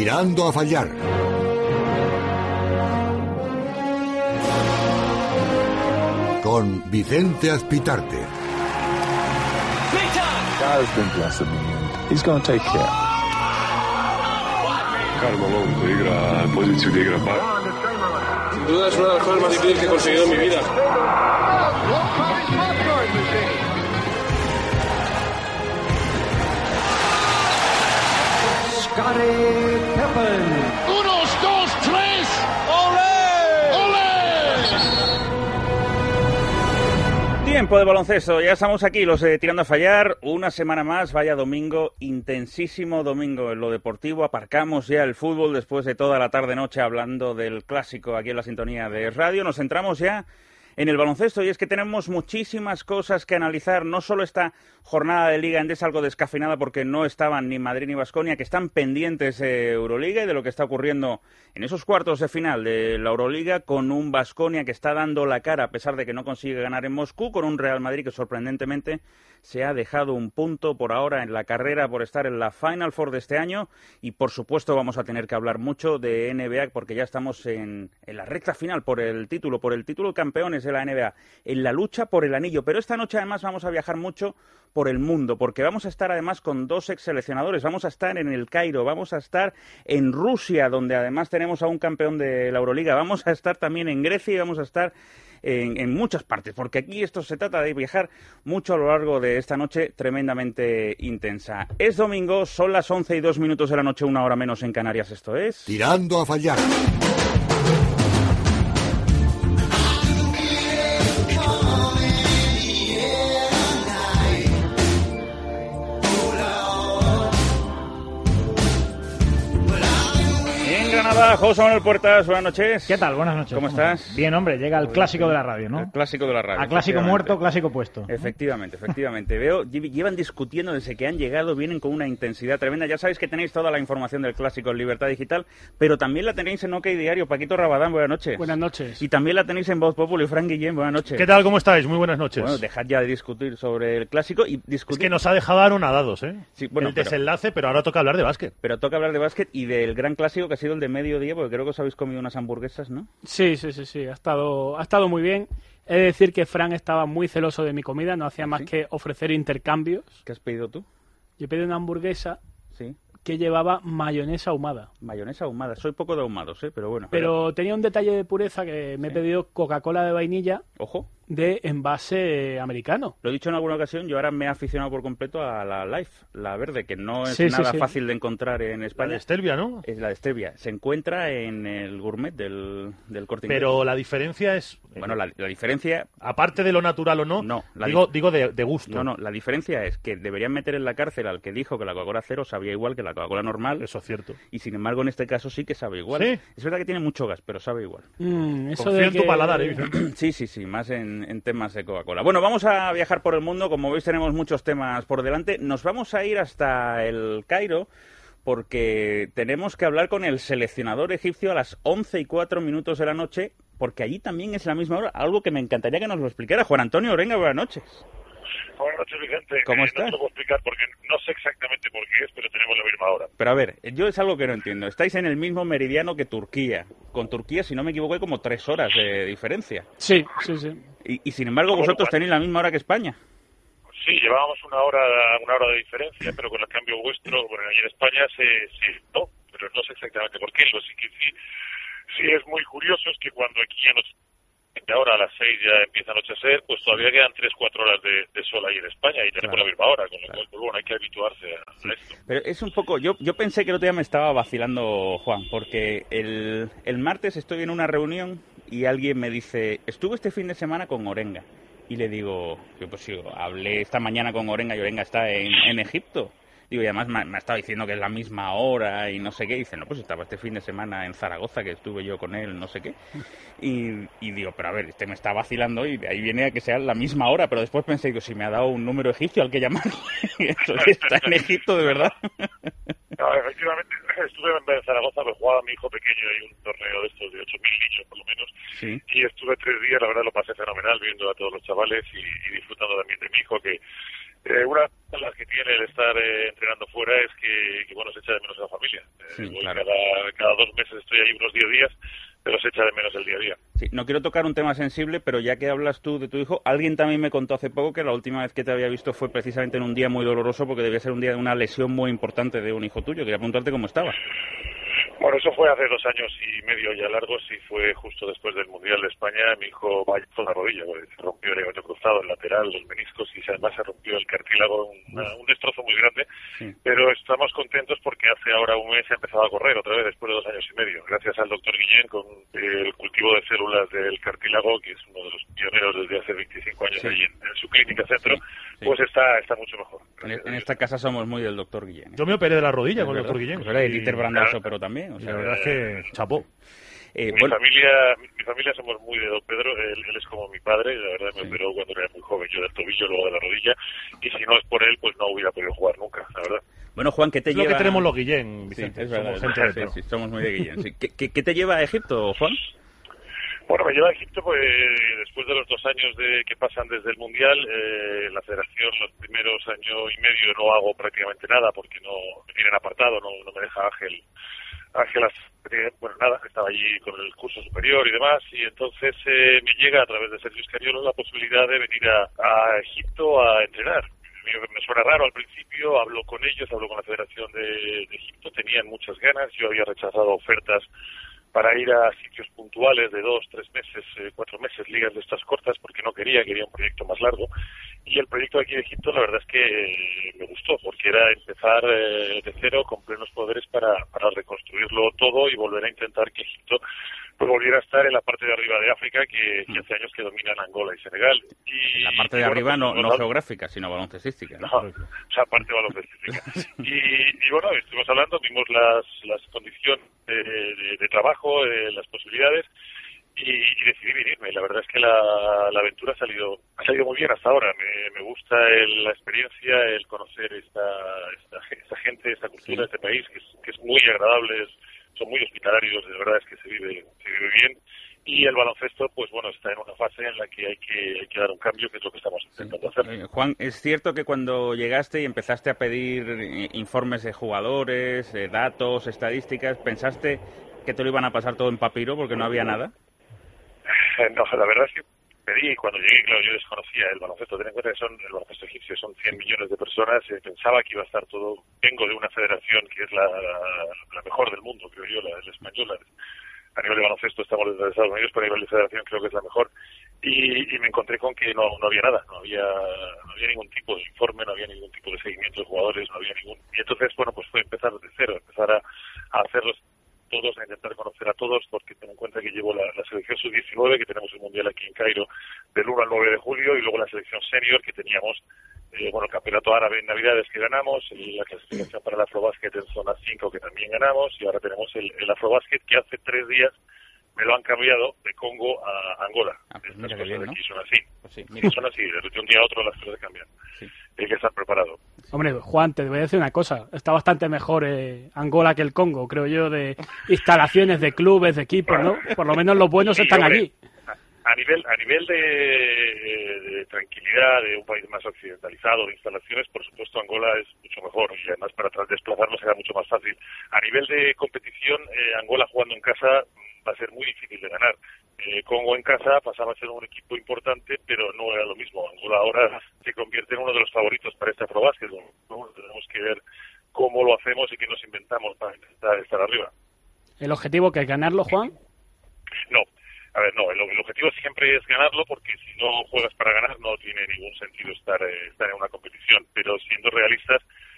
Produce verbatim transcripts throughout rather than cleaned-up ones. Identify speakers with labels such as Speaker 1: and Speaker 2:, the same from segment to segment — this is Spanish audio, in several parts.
Speaker 1: Tirando a fallar. Con Vicente Azpitarte.
Speaker 2: God's been blessing me, and he's going to take care.
Speaker 3: Karl Malone koji igra poziciju gdje igra par.
Speaker 4: Sin duda es una de las cosas más difíciles que he conseguido en mi vida.
Speaker 5: Scottie Pippen.
Speaker 6: Unos, dos, tres. ¡Olé! ¡Olé!
Speaker 7: Tiempo de baloncesto, ya estamos aquí, los de Tirando a Fallar, una semana más, vaya domingo, intensísimo domingo en lo deportivo, aparcamos ya el fútbol después de toda la tarde-noche hablando del clásico aquí en la sintonía de radio, nos centramos ya en el baloncesto y es que tenemos muchísimas cosas que analizar, no solo esta jornada de Liga Endesa algo descafeinada porque no estaban ni Madrid ni Baskonia, que están pendientes de Euroliga y de lo que está ocurriendo en esos cuartos de final de la Euroliga con un Baskonia que está dando la cara a pesar de que no consigue ganar en Moscú, con un Real Madrid que sorprendentemente se ha dejado un punto por ahora en la carrera por estar en la Final Four de este año y por supuesto vamos a tener que hablar mucho de N B A porque ya estamos en, en la recta final por el título, por el título de campeones de la N B A, en la lucha por el anillo, pero esta noche además vamos a viajar mucho por el mundo, porque vamos a estar además con dos ex seleccionadores, vamos a estar en el Cairo, vamos a estar en Rusia, donde además tenemos a un campeón de la Euroliga, vamos a estar también en Grecia y vamos a estar en, en muchas partes, porque aquí esto se trata de viajar mucho a lo largo de esta noche tremendamente intensa. Es domingo, son las once y dos minutos de la noche, una hora menos en Canarias, esto es...
Speaker 1: Tirando a fallar.
Speaker 7: Granada, José Manuel Puertas, buenas noches.
Speaker 8: ¿Qué tal? Buenas noches.
Speaker 7: ¿Cómo, ¿Cómo estás? estás?
Speaker 8: Bien, hombre, llega el clásico de la radio, ¿no?
Speaker 7: El clásico de la radio.
Speaker 8: A clásico muerto, clásico puesto.
Speaker 7: Efectivamente, efectivamente. Veo, llevan discutiendo desde que han llegado, vienen con una intensidad tremenda. Ya sabéis que tenéis toda la información del clásico en Libertad Digital, pero también la tenéis en OK Diario. Paquito Rabadán, buenas noches.
Speaker 9: Buenas noches.
Speaker 7: Y también la tenéis en Voz Populi, Fran Guillén, buenas noches.
Speaker 10: ¿Qué tal? ¿Cómo estáis? Muy buenas noches.
Speaker 7: Bueno, dejad ya de discutir sobre el clásico y discutir...
Speaker 10: Es que nos ha dejado anonadados, ¿eh?
Speaker 7: Sí, bueno,
Speaker 10: el
Speaker 7: pero...
Speaker 10: desenlace, pero ahora toca hablar de básquet.
Speaker 7: Pero toca hablar de básquet y del gran clásico que ha sido el de mediodía, porque creo que os habéis comido unas hamburguesas, ¿no?
Speaker 9: Sí, sí, sí, sí. Ha estado, ha estado muy bien. He de decir que Fran estaba muy celoso de mi comida, no hacía más ¿Sí? que ofrecer intercambios.
Speaker 7: ¿Qué has pedido tú?
Speaker 9: Yo pedí una hamburguesa
Speaker 7: sí.
Speaker 9: que llevaba mayonesa ahumada.
Speaker 7: Mayonesa ahumada. Soy poco de ahumados, ¿eh? Pero bueno.
Speaker 9: Pero,
Speaker 7: pero...
Speaker 9: tenía un detalle de pureza que me sí. he pedido Coca-Cola de vainilla.
Speaker 7: Ojo.
Speaker 9: De envase americano.
Speaker 7: Lo he dicho en alguna ocasión, yo ahora me he aficionado por completo a la Life, la verde, que no es
Speaker 9: sí,
Speaker 7: nada
Speaker 9: sí, sí.
Speaker 7: fácil de encontrar en España.
Speaker 10: La de Stevia, ¿no?
Speaker 7: Es la de Stevia. Se encuentra en el gourmet del, del Corte Inglés.
Speaker 10: Pero la diferencia es...
Speaker 7: Bueno, la, la diferencia...
Speaker 10: Aparte de lo natural o no,
Speaker 7: no la
Speaker 10: digo,
Speaker 7: dif...
Speaker 10: digo de, de gusto.
Speaker 7: No, no, la diferencia es que deberían meter en la cárcel al que dijo que la Coca-Cola cero sabía igual que la Coca-Cola normal.
Speaker 10: Eso es cierto.
Speaker 7: Y sin embargo, en este caso sí que sabe igual.
Speaker 10: ¿Sí?
Speaker 7: Es verdad que tiene mucho gas, pero sabe igual.
Speaker 9: Mm, eso
Speaker 10: Confío
Speaker 9: de
Speaker 10: en
Speaker 9: que...
Speaker 10: tu paladar, ¿eh, Vicente?
Speaker 7: Sí, sí, sí, más en, en temas de Coca-Cola. Bueno, vamos a viajar por el mundo. Como veis, tenemos muchos temas por delante. Nos vamos a ir hasta el Cairo porque tenemos que hablar con el seleccionador egipcio a las once y cuatro minutos de la noche, porque allí también es la misma hora, algo que me encantaría que nos lo explicara. Juan Antonio Orenga, buenas noches.
Speaker 11: Buenas noches, Vicente.
Speaker 7: ¿Cómo
Speaker 11: eh,
Speaker 7: estás?
Speaker 11: No te lo puedo explicar porque no sé exactamente por qué es, pero tenemos la misma hora.
Speaker 7: Pero a ver, yo es algo que no entiendo. Estáis en el mismo meridiano que Turquía. Con Turquía, si no me equivoco, hay como tres horas de diferencia.
Speaker 9: Sí, sí, sí.
Speaker 7: Y, y sin embargo, vosotros tenéis la misma hora que España.
Speaker 11: Sí, llevábamos una hora una hora de diferencia, pero con el cambio vuestro, bueno, allí en España se, se no, pero no sé exactamente por qué. Lo sí que sí, sí es muy curioso es que cuando aquí ya nos ahora a las seis ya empieza a anochecer, pues todavía quedan tres cuatro horas de, de sol ahí en España y tenemos claro, la misma hora, con lo claro. cual, pues bueno, hay que habituarse a,
Speaker 7: sí.
Speaker 11: a esto.
Speaker 7: Pero es un poco, yo yo pensé que el otro día me estaba vacilando, Juan, porque el, el martes estoy en una reunión y alguien me dice, estuve este fin de semana con Orenga. Y le digo, yo pues sí, hablé esta mañana con Orenga y Orenga está en, en Egipto. Digo, y además me, me ha estado diciendo que es la misma hora y no sé qué. Y dice, no, pues estaba este fin de semana en Zaragoza, que estuve yo con él, no sé qué. Y, y digo, pero a ver, este me está vacilando y de ahí viene a que sea la misma hora. Pero después pensé, digo, si me ha dado un número egipcio al que llamar. Eso está en Egipto, de verdad.
Speaker 11: No, efectivamente, estuve en Zaragoza, me jugaba mi hijo pequeño y un torneo de estos de ocho mil niños, por lo menos.
Speaker 7: Sí.
Speaker 11: Y estuve tres días, la verdad lo pasé fenomenal, viendo a todos los chavales y, y disfrutando también de mi hijo, que Eh, una de las que tiene el estar eh, entrenando fuera es que, que, bueno, se echa de menos a la familia. Eh,
Speaker 7: sí,
Speaker 11: voy
Speaker 7: claro.
Speaker 11: cada, cada dos meses estoy ahí unos diez días, pero se echa de menos el día a día.
Speaker 7: Sí, no quiero tocar un tema sensible, pero ya que hablas tú de tu hijo, alguien también me contó hace poco que la última vez que te había visto fue precisamente en un día muy doloroso, porque debía ser un día de una lesión muy importante de un hijo tuyo. Quería preguntarte cómo estaba.
Speaker 11: Bueno, eso fue hace dos años y medio ya largos y fue justo después del Mundial de España. Mi hijo vaya con la rodilla, pues, se rompió el ligamento cruzado, el lateral, los meniscos y además se rompió el cartílago, una, un destrozo muy grande. Sí. Pero estamos contentos porque hace ahora un mes ha empezado a correr otra vez después de dos años y medio. Gracias al doctor Guillén con el cultivo de células del cartílago, que es uno de los pioneros desde hace veinticinco años sí. allí en, en su clínica centro, sí. Sí. pues está, está mucho mejor.
Speaker 7: En, en esta casa somos muy del doctor Guillén.
Speaker 10: Yo me operé de la rodilla
Speaker 7: es
Speaker 10: con
Speaker 7: verdad.
Speaker 10: el doctor Guillén.
Speaker 7: Es verdad, y Dieter Brandao se operó también. O sea,
Speaker 10: la verdad es que chapó.
Speaker 11: Eh, mi bueno. familia mi, mi familia somos muy de don Pedro, él, él es como mi padre, la verdad me sí. operó cuando era muy joven, yo del tobillo, luego de la rodilla, y si no es por él, pues no hubiera podido jugar nunca, la verdad.
Speaker 7: Bueno, Juan, ¿qué te
Speaker 10: es
Speaker 7: lleva...?
Speaker 10: lo que tenemos los Guillén, Vicente,
Speaker 7: sí, es verdad,
Speaker 10: somos, gente
Speaker 7: sí, sí, somos muy de Guillén. Sí. ¿Qué, qué, ¿Qué te lleva a Egipto, Juan?
Speaker 11: Bueno, me lleva a Egipto pues después de los dos años de que pasan desde el Mundial, eh, la federación los primeros año y medio no hago prácticamente nada porque no me tienen apartado, no, no me deja Ángel, Ángel, bueno nada, estaba allí con el curso superior y demás y entonces eh, me llega a través de Sergio Escariolo la posibilidad de venir a, a Egipto a entrenar. Me suena raro al principio, hablo con ellos, hablo con la Federación de, de Egipto, tenían muchas ganas, yo había rechazado ofertas para ir a sitios puntuales de dos, tres meses, eh, cuatro meses, ligas de estas cortas, porque no quería, quería un proyecto más largo. Y el proyecto aquí de Egipto, la verdad es que eh, me gustó, porque era empezar eh, de cero con plenos poderes para, para reconstruirlo todo y volver a intentar que Egipto pues, volviera a estar en la parte de arriba de África, que, que hace años que dominan Angola y Senegal. Y,
Speaker 7: en la parte de
Speaker 11: y,
Speaker 7: arriba
Speaker 11: bueno, pues,
Speaker 7: no, no geográfica, sino baloncestística. ¿no?
Speaker 11: No, o sea, parte baloncestística. y, y bueno, estuvimos hablando, vimos las, las condiciones de, de, de trabajo, eh, las posibilidades, y, y decidí venirme. Y la verdad es que la, la aventura ha salido ha salido muy bien hasta ahora. Me, me gusta el, la experiencia, el conocer esta, esta, esta gente, esta cultura, sí. este país, que es, que es muy agradable, es, son muy hospitalarios, de verdad es que se vive, se vive bien. Y el baloncesto, pues bueno, está en una fase en la que hay que, hay que dar un cambio, que es lo que estamos intentando
Speaker 7: sí.
Speaker 11: hacer.
Speaker 7: Eh, Juan, ¿es cierto que cuando llegaste y empezaste a pedir informes de jugadores, eh, datos, estadísticas, pensaste que te lo iban a pasar todo en papiro porque no había nada?
Speaker 11: Eh, no, la verdad es que pedí, cuando llegué, claro, yo desconocía el baloncesto. Ten en cuenta que son, el baloncesto egipcio son cien millones de personas, eh, pensaba que iba a estar todo. Vengo de una federación que es la, la, la mejor del mundo, creo yo, la, la española. A nivel de baloncesto estamos desde Estados Unidos, pero a nivel de federación creo que es la mejor. Y, y me encontré con que no, no había nada, no había, no había ningún tipo de informe, no había ningún tipo de seguimiento de jugadores, no había ningún... Y entonces, bueno, pues fue empezar de cero, empezar a, a hacerlos todos, a intentar conocer a todos, porque ten en cuenta que llevo la, la selección sub diecinueve, que tenemos el Mundial aquí en Cairo del uno al nueve de julio, y luego la selección senior, que teníamos eh, bueno, el campeonato árabe en Navidades que ganamos, y la clasificación para el Afrobásquet en zona cinco que también ganamos, y ahora tenemos el, el Afrobásquet que hace tres días me lo han cambiado de Congo a Angola.
Speaker 7: Ah, pues
Speaker 11: Estas
Speaker 7: mira
Speaker 11: cosas
Speaker 7: bien, ¿no?
Speaker 11: aquí son así.
Speaker 7: Pues sí, mira.
Speaker 11: Son así, de un día a otro las cosas cambian.
Speaker 7: Sí.
Speaker 11: Hay que estar preparado.
Speaker 9: Hombre, Juan, te voy a decir una cosa. Está bastante mejor eh, Angola que el Congo, creo yo, de instalaciones, de clubes, de equipos, ¿no? Por lo menos los buenos
Speaker 11: sí,
Speaker 9: están
Speaker 11: hombre,
Speaker 9: allí.
Speaker 11: A, a nivel a nivel de, de tranquilidad, de un país más occidentalizado, de instalaciones, por supuesto Angola es mucho mejor y además para desplazarnos será mucho más fácil. A nivel de competición, eh, Angola jugando en casa va a ser muy difícil de ganar. Eh, Congo en casa pasaba a ser un equipo importante, pero no era lo mismo. Angola ahora se convierte en uno de los favoritos para este Afrobásquet. ¿no? Tenemos que ver cómo lo hacemos y qué nos inventamos para intentar estar arriba.
Speaker 9: ¿El objetivo que es ganarlo, Juan?
Speaker 11: No. A ver, no, el, el objetivo siempre es ganarlo, porque si no juegas para ganar no tiene ningún sentido estar, eh, estar en una competición. Pero siendo realistas,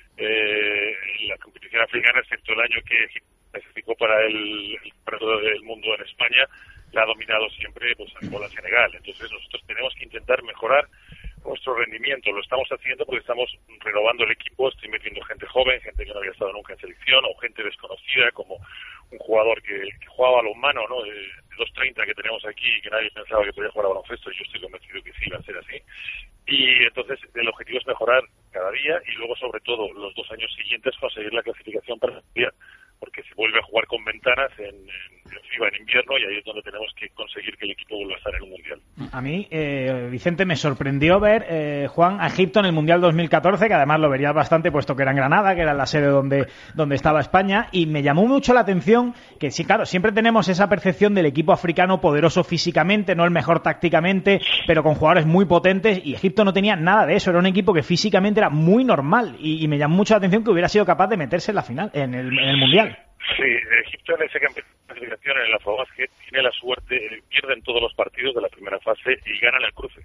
Speaker 11: eh, la competición africana, excepto el año que clasificó para el, el para todo el mundo en España, la ha dominado siempre pues Angola, Senegal. Entonces nosotros tenemos que intentar mejorar nuestro rendimiento. Lo estamos haciendo porque estamos renovando el equipo, estoy metiendo gente joven, gente que no había estado nunca en selección, o gente desconocida, como un jugador que, que jugaba balonmano, ¿no? De, de dos treinta que tenemos aquí, que nadie pensaba que podía jugar a baloncesto, y yo estoy convencido que sí iba a ser así. Y entonces el objetivo es mejorar cada día, y luego sobre todo los dos años siguientes conseguir la clasificación para el Mundial, porque se vuelve a jugar con ventanas en, en, en FIBA en invierno, y ahí es donde tenemos que conseguir que el equipo vuelva a estar en un Mundial.
Speaker 8: A mí, eh, Vicente, me sorprendió ver, eh, Juan, a Egipto en el Mundial dos mil catorce, que además lo verías bastante, puesto que era en Granada, que era la sede donde, donde estaba España, y me llamó mucho la atención que, sí, claro, siempre tenemos esa percepción del equipo africano poderoso físicamente, no el mejor tácticamente, pero con jugadores muy potentes, y Egipto no tenía nada de eso, era un equipo que físicamente era muy normal, y, y me llamó mucho la atención que hubiera sido capaz de meterse en la final, en el, en el Mundial.
Speaker 11: Sí, Egipto en ese campeonato de clasificación en el Afrobasket tiene la suerte, pierden todos los partidos de la primera fase y ganan el cruce.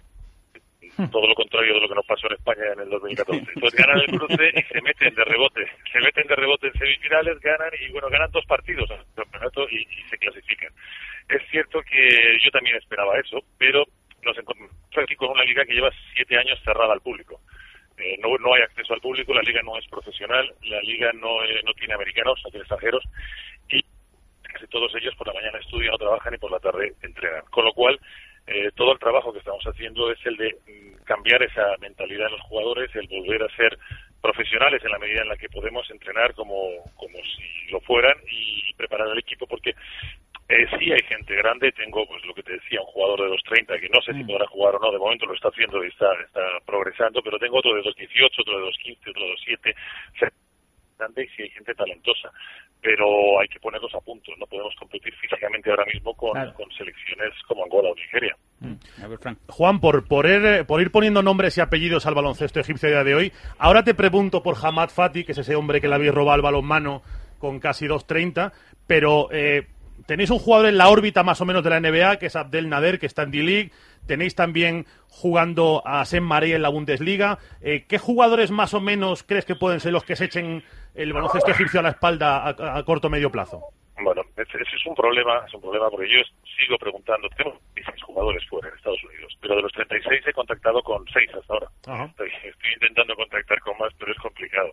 Speaker 11: Todo lo contrario de lo que nos pasó en España en el dos mil catorce. Entonces ganan el cruce y se meten de rebote. Se meten de rebote en semifinales, ganan y bueno, ganan dos partidos en el campeonato y, y se clasifican. Es cierto que yo también esperaba eso, pero nos encontramos aquí con una liga que lleva siete años cerrada al público. Eh, no, no hay acceso al público, la liga no es profesional, la liga no, eh, no tiene americanos, no tiene extranjeros, y casi todos ellos por la mañana estudian o trabajan y por la tarde entrenan. Con lo cual, eh, todo el trabajo que estamos haciendo es el de mm, cambiar esa mentalidad en los jugadores, el volver a ser profesionales en la medida en la que podemos entrenar como, como si lo fueran y preparar al equipo, porque Eh, sí hay gente grande, tengo pues lo que te decía, un jugador de dos treinta que no sé si podrá jugar o no, de momento lo está haciendo y está, está progresando, pero tengo otro de dos dieciocho, otro de dos quince, otro de dos siete, grande y sí hay gente talentosa, pero hay que ponerlos a punto, no podemos competir físicamente ahora mismo con, claro. con selecciones como Angola o Nigeria.
Speaker 7: A ver, Frank.
Speaker 10: Juan, por, por, ir, por ir poniendo nombres y apellidos al baloncesto egipcio a día de hoy, ahora te pregunto por Hamad Fati, que es ese hombre que le habéis robado el balonmano con casi dos treinta, pero... Eh, tenéis un jugador en la órbita más o menos de la N B A, que es Abdel Nader, que está en D-League. Tenéis también jugando a Sam Marey en la Bundesliga. Eh, ¿Qué jugadores más o menos crees que pueden ser los que se echen el baloncesto egipcio a la espalda a, a corto o medio plazo?
Speaker 11: Bueno, ese es un problema, es un problema porque yo sigo preguntando, tenemos dieciséis jugadores fuera en Estados Unidos, pero de los treinta y seis he contactado con seis hasta ahora. Estoy, estoy intentando contactar con más, pero es complicado.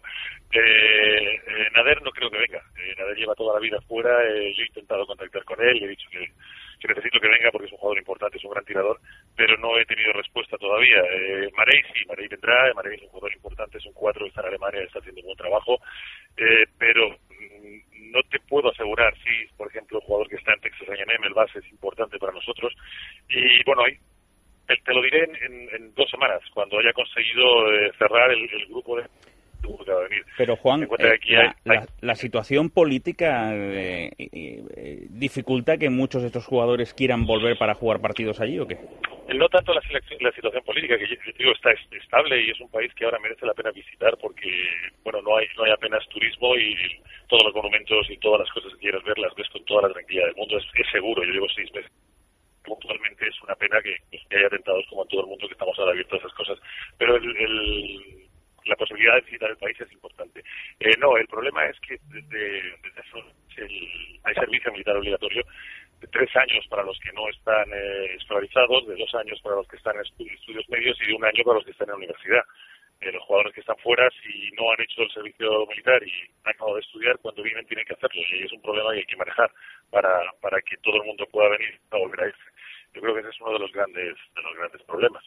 Speaker 11: Eh, eh, Nader no creo que venga, eh, Nader lleva toda la vida fuera, eh, yo he intentado contactar con él, le he dicho que, que necesito que venga porque es un jugador importante, es un gran tirador, pero no he tenido respuesta todavía. Eh, Marey sí, Marey vendrá, Marey es un jugador importante, es un cuatro, está en Alemania, está haciendo un buen trabajo, eh, pero... no te puedo asegurar si, por ejemplo, el jugador que está en Texas A and M, el base, es importante para nosotros. Y bueno, ahí te lo diré en, en, en dos semanas, cuando haya conseguido eh, cerrar el, el grupo de que va a venir.
Speaker 7: Pero Juan, eh,
Speaker 11: aquí
Speaker 7: la,
Speaker 11: hay,
Speaker 7: la,
Speaker 11: hay...
Speaker 7: la situación política eh, eh, dificulta que muchos de estos jugadores quieran volver para jugar partidos allí, ¿o qué?
Speaker 11: No tanto la, la situación política, que yo digo está estable y es un país que ahora merece la pena visitar porque, bueno, no hay no hay apenas turismo y todos los monumentos y todas las cosas que quieras ver las ves con toda la tranquilidad del mundo. Es, es seguro, yo llevo seis meses. Puntualmente es una pena que, que haya atentados como en todo el mundo, que estamos ahora abiertos a esas cosas. Pero el, el, la posibilidad de visitar el país es importante. Eh, no, el problema es que desde, desde eso, el, hay servicio militar obligatorio de tres años para los que no están eh, escolarizados, de dos años para los que están en estudios, estudios medios y de un año para los que están en la universidad. Eh, los jugadores que están fuera, si no han hecho el servicio militar y han acabado de estudiar, cuando vienen tienen que hacerlo y es un problema que hay que manejar para para que todo el mundo pueda venir a volver a irse. Yo creo que ese es uno de los grandes de los grandes problemas.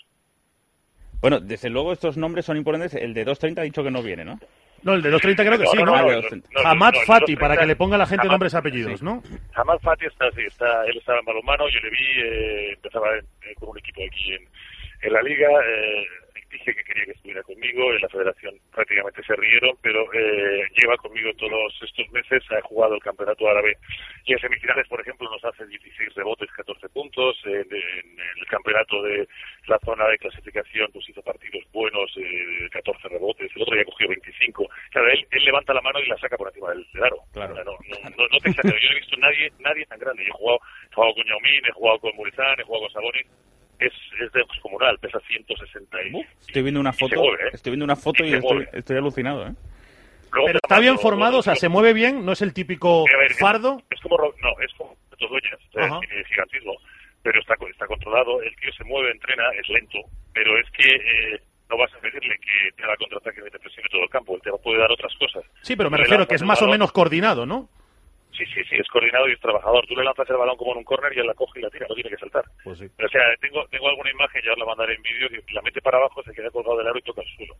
Speaker 7: Bueno, desde luego estos nombres son importantes. El de dos treinta ha dicho que no viene, ¿no?
Speaker 10: No, el de dos treinta creo que
Speaker 11: no,
Speaker 10: sí,
Speaker 11: ¿no?
Speaker 10: ¿no?
Speaker 11: no,
Speaker 10: no,
Speaker 11: no, no
Speaker 10: Hamad
Speaker 11: no,
Speaker 10: Fati,
Speaker 11: no,
Speaker 10: para que le ponga a la gente
Speaker 11: Hamad,
Speaker 10: nombres y apellidos,
Speaker 11: sí.
Speaker 10: ¿no?
Speaker 11: Hamad Fati está, sí, está, él estaba en balonmano, yo le vi, eh, empezaba en, eh, con un equipo aquí en, en la liga, eh, dije que quería que estuviera conmigo, en la federación prácticamente se rieron, pero eh, lleva conmigo todos estos meses, ha jugado el campeonato árabe y en semifinales, por ejemplo, nos hace dieciséis rebotes, catorce puntos, eh, en, en el campeonato de la zona de clasificación pues hizo partidos buenos, eh, catorce rebotes, el otro día cogió veinticinco, claro, él, él levanta la mano y la saca por encima del aro, claro. no, no, no, no te exagero, yo no he visto nadie, nadie tan grande, yo he jugado, he jugado con Yao Ming, he jugado con Muresan, he jugado con Sabonis. Es, es de descomunal, pesa ciento sesenta y...
Speaker 7: Uh, estoy viendo una foto,
Speaker 11: mueve, ¿eh?
Speaker 7: estoy viendo una foto y, y estoy, estoy alucinado, ¿eh?
Speaker 11: Luego
Speaker 10: pero está bien formado, o sea, se mueve bien, no es el típico
Speaker 11: ver,
Speaker 10: fardo.
Speaker 11: Es, es como, no, es como estos dueñas, tiene gigantismo, pero está, está controlado, el tío se mueve, entrena, es lento, pero es que eh, no vas a pedirle que te haga contraataque y te presione todo el campo, él te puede dar otras cosas.
Speaker 10: Sí, pero me refiero que es más o menos coordinado, ¿no?
Speaker 11: Sí, sí, sí, es coordinado y es trabajador. Tú le lanzas el balón como en un córner y él la coge y la tira, no tiene que saltar.
Speaker 10: Pues sí.
Speaker 11: O sea, tengo tengo alguna imagen, ya os la mandaré en vídeo, que la mete para abajo, se queda colgado del aro y toca el suelo.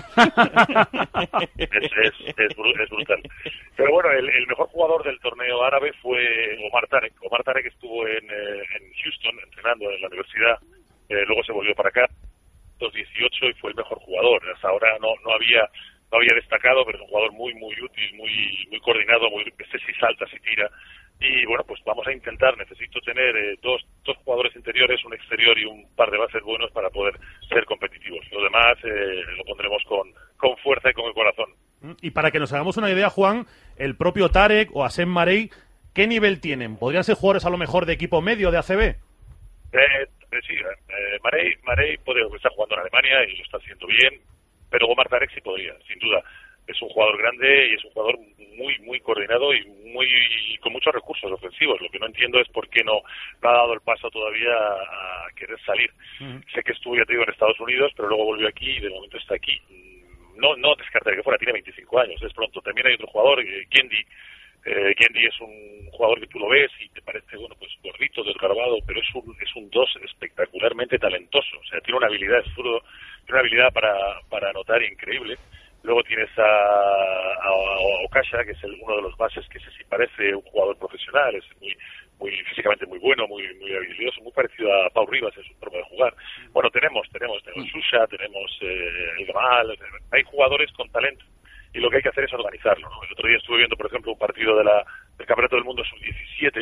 Speaker 11: es, es, es, es brutal. Pero bueno, el, el mejor jugador del torneo árabe fue Omar Tarek. Omar Tarek estuvo en, eh, en Houston entrenando en la universidad eh, luego se volvió para acá, dos dieciocho, y fue el mejor jugador. Hasta ahora no, no había no había destacado, pero es un jugador muy muy útil, muy muy coordinado, muy este sí salta, sí tira. Y bueno, pues vamos a intentar, necesito tener eh, dos, dos jugadores interiores, un exterior y un par de bases buenos para poder ser competitivos. Lo demás eh, lo pondremos con, con fuerza y con el corazón.
Speaker 10: Y para que nos hagamos una idea, Juan, el propio Tarek o Assem Marey, ¿qué nivel tienen? ¿Podrían ser jugadores a lo mejor de equipo medio de A C B?
Speaker 11: Eh, eh, sí, eh, Marey, Marey puede estar jugando en Alemania y lo está haciendo bien, pero Omar Tarek sí podría, sin duda. Es un jugador grande y es un jugador muy muy coordinado y muy y con muchos recursos ofensivos. Lo que no entiendo es por qué no, no ha dado el paso todavía a, a querer salir. Uh-huh. Sé que estuvo, ya te digo, en Estados Unidos, pero luego volvió aquí y de momento está aquí. No no descartaría que fuera, tiene veinticinco años, es pronto. También hay otro jugador, eh, Kendi. Eh, Kendi es un jugador que tú lo ves y te parece, bueno, pues gordito, desgarbado, pero es un es un dos espectacularmente talentoso. O sea, tiene una habilidad, es zurdo, tiene una habilidad para, para anotar increíble. Luego tienes a, a, a Okasha, que es el, uno de los bases que se sí parece un jugador profesional, es muy muy físicamente muy bueno, muy muy habilidoso, muy parecido a Pau Rivas en su forma de jugar. Bueno, tenemos, tenemos, tenemos Susha, tenemos eh, el Gamal, hay jugadores con talento y lo que hay que hacer es organizarlo, ¿no? El otro día estuve viendo, por ejemplo, un partido de la, del Campeonato del Mundo sub diecisiete,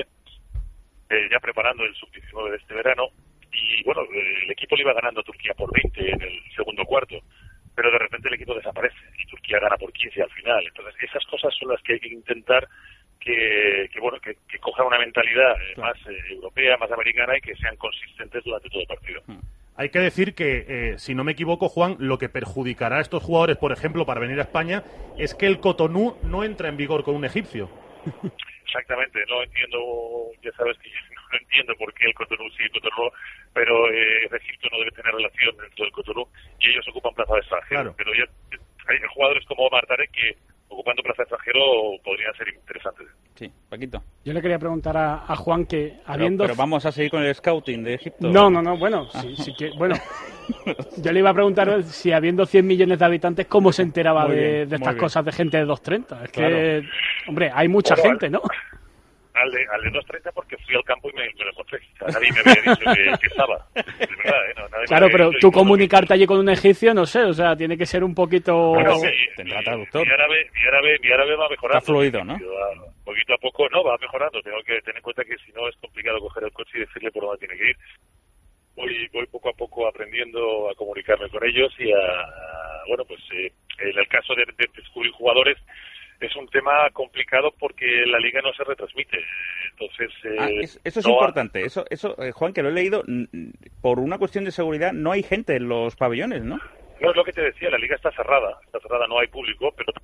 Speaker 11: eh, ya preparando el sub diecinueve de este verano, y bueno, el equipo le iba ganando a Turquía por veinte en el segundo cuarto, pero de repente el equipo desaparece y Turquía gana por quince al final. Entonces esas cosas son las que hay que intentar que, que bueno que, que cojan una mentalidad eh, más eh, europea, más americana y que sean consistentes durante todo el partido.
Speaker 10: Hmm. Hay que decir que, eh, si no me equivoco, Juan, lo que perjudicará a estos jugadores, por ejemplo, para venir a España, es que el Cotonú no entra en vigor con un egipcio.
Speaker 11: Exactamente, no entiendo, ya sabes que yo no entiendo por qué el Cotonú sí, el Cotonú, pero eh, Egipto no debe tener relación dentro del Cotonú y ellos ocupan plaza de extranjero.
Speaker 10: Claro.
Speaker 11: Pero ya hay jugadores como Omar Tarek que ocupando plaza de extranjero podrían ser interesantes.
Speaker 7: Sí, Paquito.
Speaker 9: Yo le quería preguntar a, a Juan que habiendo...
Speaker 7: Pero, pero vamos a seguir con el scouting de Egipto.
Speaker 9: No, no, no, bueno, ah. sí, sí que, bueno, yo le iba a preguntar si habiendo cien millones de habitantes, ¿cómo se enteraba de, bien, de estas cosas de gente de doscientos treinta? Es claro. que, hombre, hay mucha bueno, gente, ¿no?
Speaker 11: Al de, al de doscientos treinta porque fui al campo y me, me lo encontré. O sea, nadie me había dicho que, que estaba. De verdad, ¿eh? No, nadie
Speaker 9: claro, pero tú comunicarte
Speaker 11: que...
Speaker 9: allí con un egipcio, no sé, o sea, tiene que ser un poquito...
Speaker 11: Bueno, mi,
Speaker 7: tendrá
Speaker 11: mi,
Speaker 7: traductor.
Speaker 11: Mi árabe, mi, árabe, mi árabe va mejorando.
Speaker 7: Está fluido, ¿no?
Speaker 11: Va, poquito a poco, no, va mejorando. Tengo que tener en cuenta que si no es complicado coger el coche y decirle por dónde tiene que ir. Voy, voy poco a poco aprendiendo a comunicarme con ellos y a, a bueno, pues eh, en el caso de, de descubrir jugadores, es un tema complicado porque la liga no se retransmite. Entonces, eh,
Speaker 7: ah, es, eso es
Speaker 11: no
Speaker 7: importante. Ha... Eso, eso eh, Juan, que lo he leído, por una cuestión de seguridad, no hay gente en los pabellones, ¿no?
Speaker 11: No, es lo que te decía, la liga está cerrada. Está cerrada, no hay público, pero